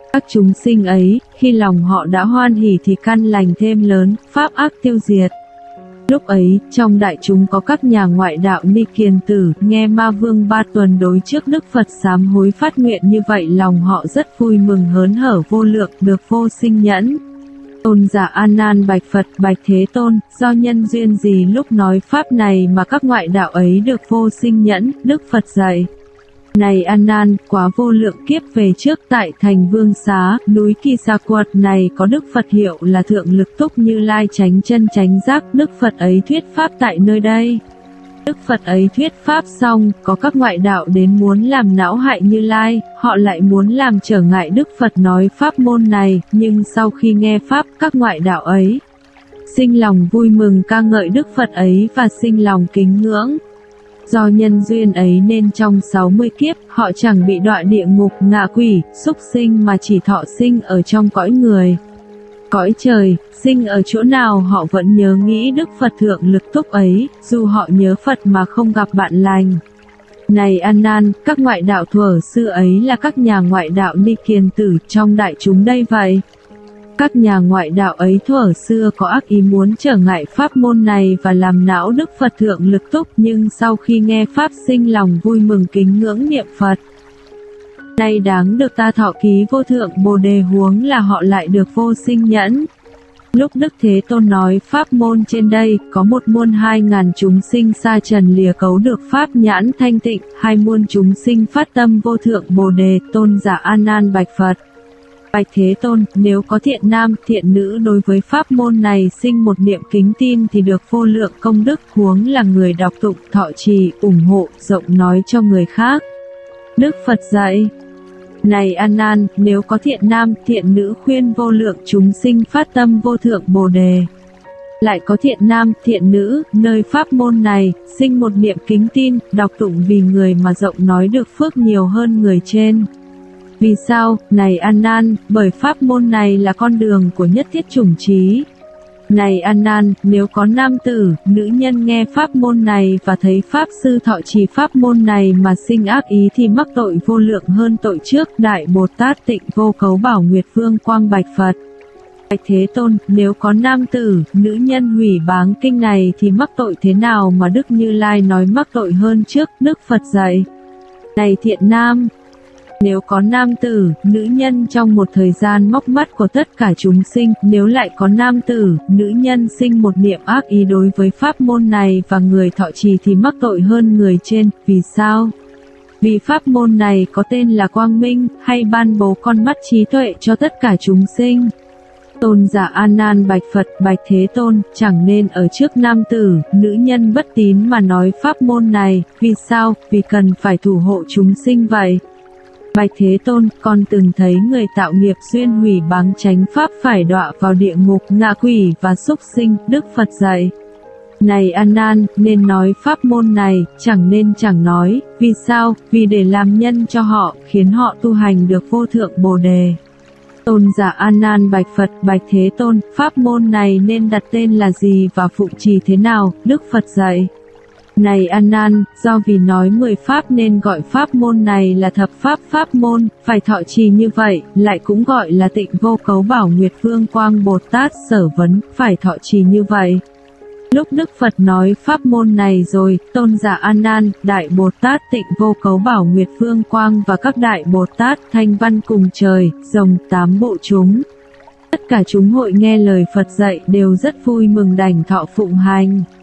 Các chúng sinh ấy, khi lòng họ đã hoan hỉ thì căn lành thêm lớn, pháp ác tiêu diệt. Lúc ấy, trong đại chúng có các nhà ngoại đạo Ni Kiền Tử, nghe Ma Vương Ba Tuần đối trước Đức Phật sám hối phát nguyện như vậy, lòng họ rất vui mừng hớn hở vô lượng, được vô sinh nhẫn. Tôn giả A Nan bạch Phật: Bạch Thế Tôn, do nhân duyên gì lúc nói pháp này mà các ngoại đạo ấy được vô sinh nhẫn? Đức Phật dạy: Này A Nan, quá vô lượng kiếp về trước tại thành Vương Xá, núi Kỳ Sa Quật này có Đức Phật hiệu là Thượng Lực Túc Như Lai chánh chân chánh giác, Đức Phật ấy thuyết pháp tại nơi đây. Đức Phật ấy thuyết pháp xong, có các ngoại đạo đến muốn làm não hại Như Lai, họ lại muốn làm trở ngại Đức Phật nói pháp môn này, nhưng sau khi nghe pháp, các ngoại đạo ấy sinh lòng vui mừng ca ngợi Đức Phật ấy và sinh lòng kính ngưỡng. Do nhân duyên ấy nên trong 60 kiếp, họ chẳng bị đọa địa ngục, ngạ quỷ, súc sinh mà chỉ thọ sinh ở trong cõi người. Cõi trời, sinh ở chỗ nào họ vẫn nhớ nghĩ Đức Phật Thượng Lực Túc ấy, dù họ nhớ Phật mà không gặp bạn lành. Này A Nan, các ngoại đạo thuở xưa ấy là các nhà ngoại đạo Ni Kiền Tử trong đại chúng đây vậy. Các nhà ngoại đạo ấy thuở xưa có ác ý muốn trở ngại pháp môn này và làm não Đức Phật Thượng Lực Túc, nhưng sau khi nghe pháp sinh lòng vui mừng kính ngưỡng niệm Phật. Nay đáng được ta thọ ký vô thượng Bồ Đề, huống là họ lại được vô sinh nhẫn. Lúc Đức Thế Tôn nói pháp môn trên đây, có 1.000.000 chúng sinh sa trần lìa cấu được pháp nhãn thanh tịnh, 2 muôn chúng sinh phát tâm vô thượng Bồ Đề. Tôn giả A Nan bạch Phật: Bạch Thế Tôn, nếu có thiện nam, thiện nữ đối với pháp môn này sinh một niệm kính tin thì được vô lượng công đức, huống là người đọc tụng, thọ trì, ủng hộ, rộng nói cho người khác. Đức Phật dạy: Này A Nan, nếu có thiện nam, thiện nữ khuyên vô lượng chúng sinh phát tâm vô thượng Bồ Đề. Lại có thiện nam, thiện nữ, nơi pháp môn này, sinh một niệm kính tin, đọc tụng vì người mà rộng nói được phước nhiều hơn người trên. Vì sao? Này A Nan, bởi pháp môn này là con đường của nhất thiết chủng trí. Này A Nan, nếu có nam tử, nữ nhân nghe pháp môn này và thấy pháp sư thọ trì pháp môn này mà sinh ác ý thì mắc tội vô lượng hơn tội trước. Đại Bồ Tát Tịnh Vô Cấu Bảo Nguyệt Vương quang bạch Phật: Bạch Thế Tôn, nếu có nam tử, nữ nhân hủy báng kinh này thì mắc tội thế nào mà Đức Như Lai nói mắc tội hơn trước? Đức Phật dạy: Này thiện nam, nếu có nam tử, nữ nhân trong một thời gian móc mắt của tất cả chúng sinh, nếu lại có nam tử, nữ nhân sinh một niệm ác ý đối với pháp môn này và người thọ trì thì mắc tội hơn người trên. Vì sao? Vì pháp môn này có tên là quang minh, hay ban bố con mắt trí tuệ cho tất cả chúng sinh. Tôn giả A Nan bạch Phật: Bạch Thế Tôn, chẳng nên ở trước nam tử, nữ nhân bất tín mà nói pháp môn này. Vì sao? Vì cần phải thủ hộ chúng sinh vậy. Bạch Thế Tôn, con từng thấy người tạo nghiệp duyên hủy báng chánh pháp phải đọa vào địa ngục, ngạ quỷ và súc sinh. Đức Phật dạy: Này A Nan, nên nói pháp môn này, chẳng nên chẳng nói. Vì sao? Vì để làm nhân cho họ, khiến họ tu hành được vô thượng Bồ Đề. Tôn giả A Nan bạch Phật: Bạch Thế Tôn, pháp môn này nên đặt tên là gì và phụng trì thế nào? Đức Phật dạy: Này A Nan, do vì nói 10 pháp nên gọi pháp môn này là thập pháp pháp môn, phải thọ trì như vậy, lại cũng gọi là Tịnh Vô Cấu Bảo Nguyệt Vương quang Bồ Tát sở vấn, phải thọ trì như vậy. Lúc Đức Phật nói pháp môn này rồi, Tôn giả A Nan, Đại Bồ Tát Tịnh Vô Cấu Bảo Nguyệt Vương quang và các Đại Bồ Tát Thanh Văn cùng trời, rồng 8 bộ chúng, tất cả chúng hội nghe lời Phật dạy đều rất vui mừng đảnh thọ phụng hành.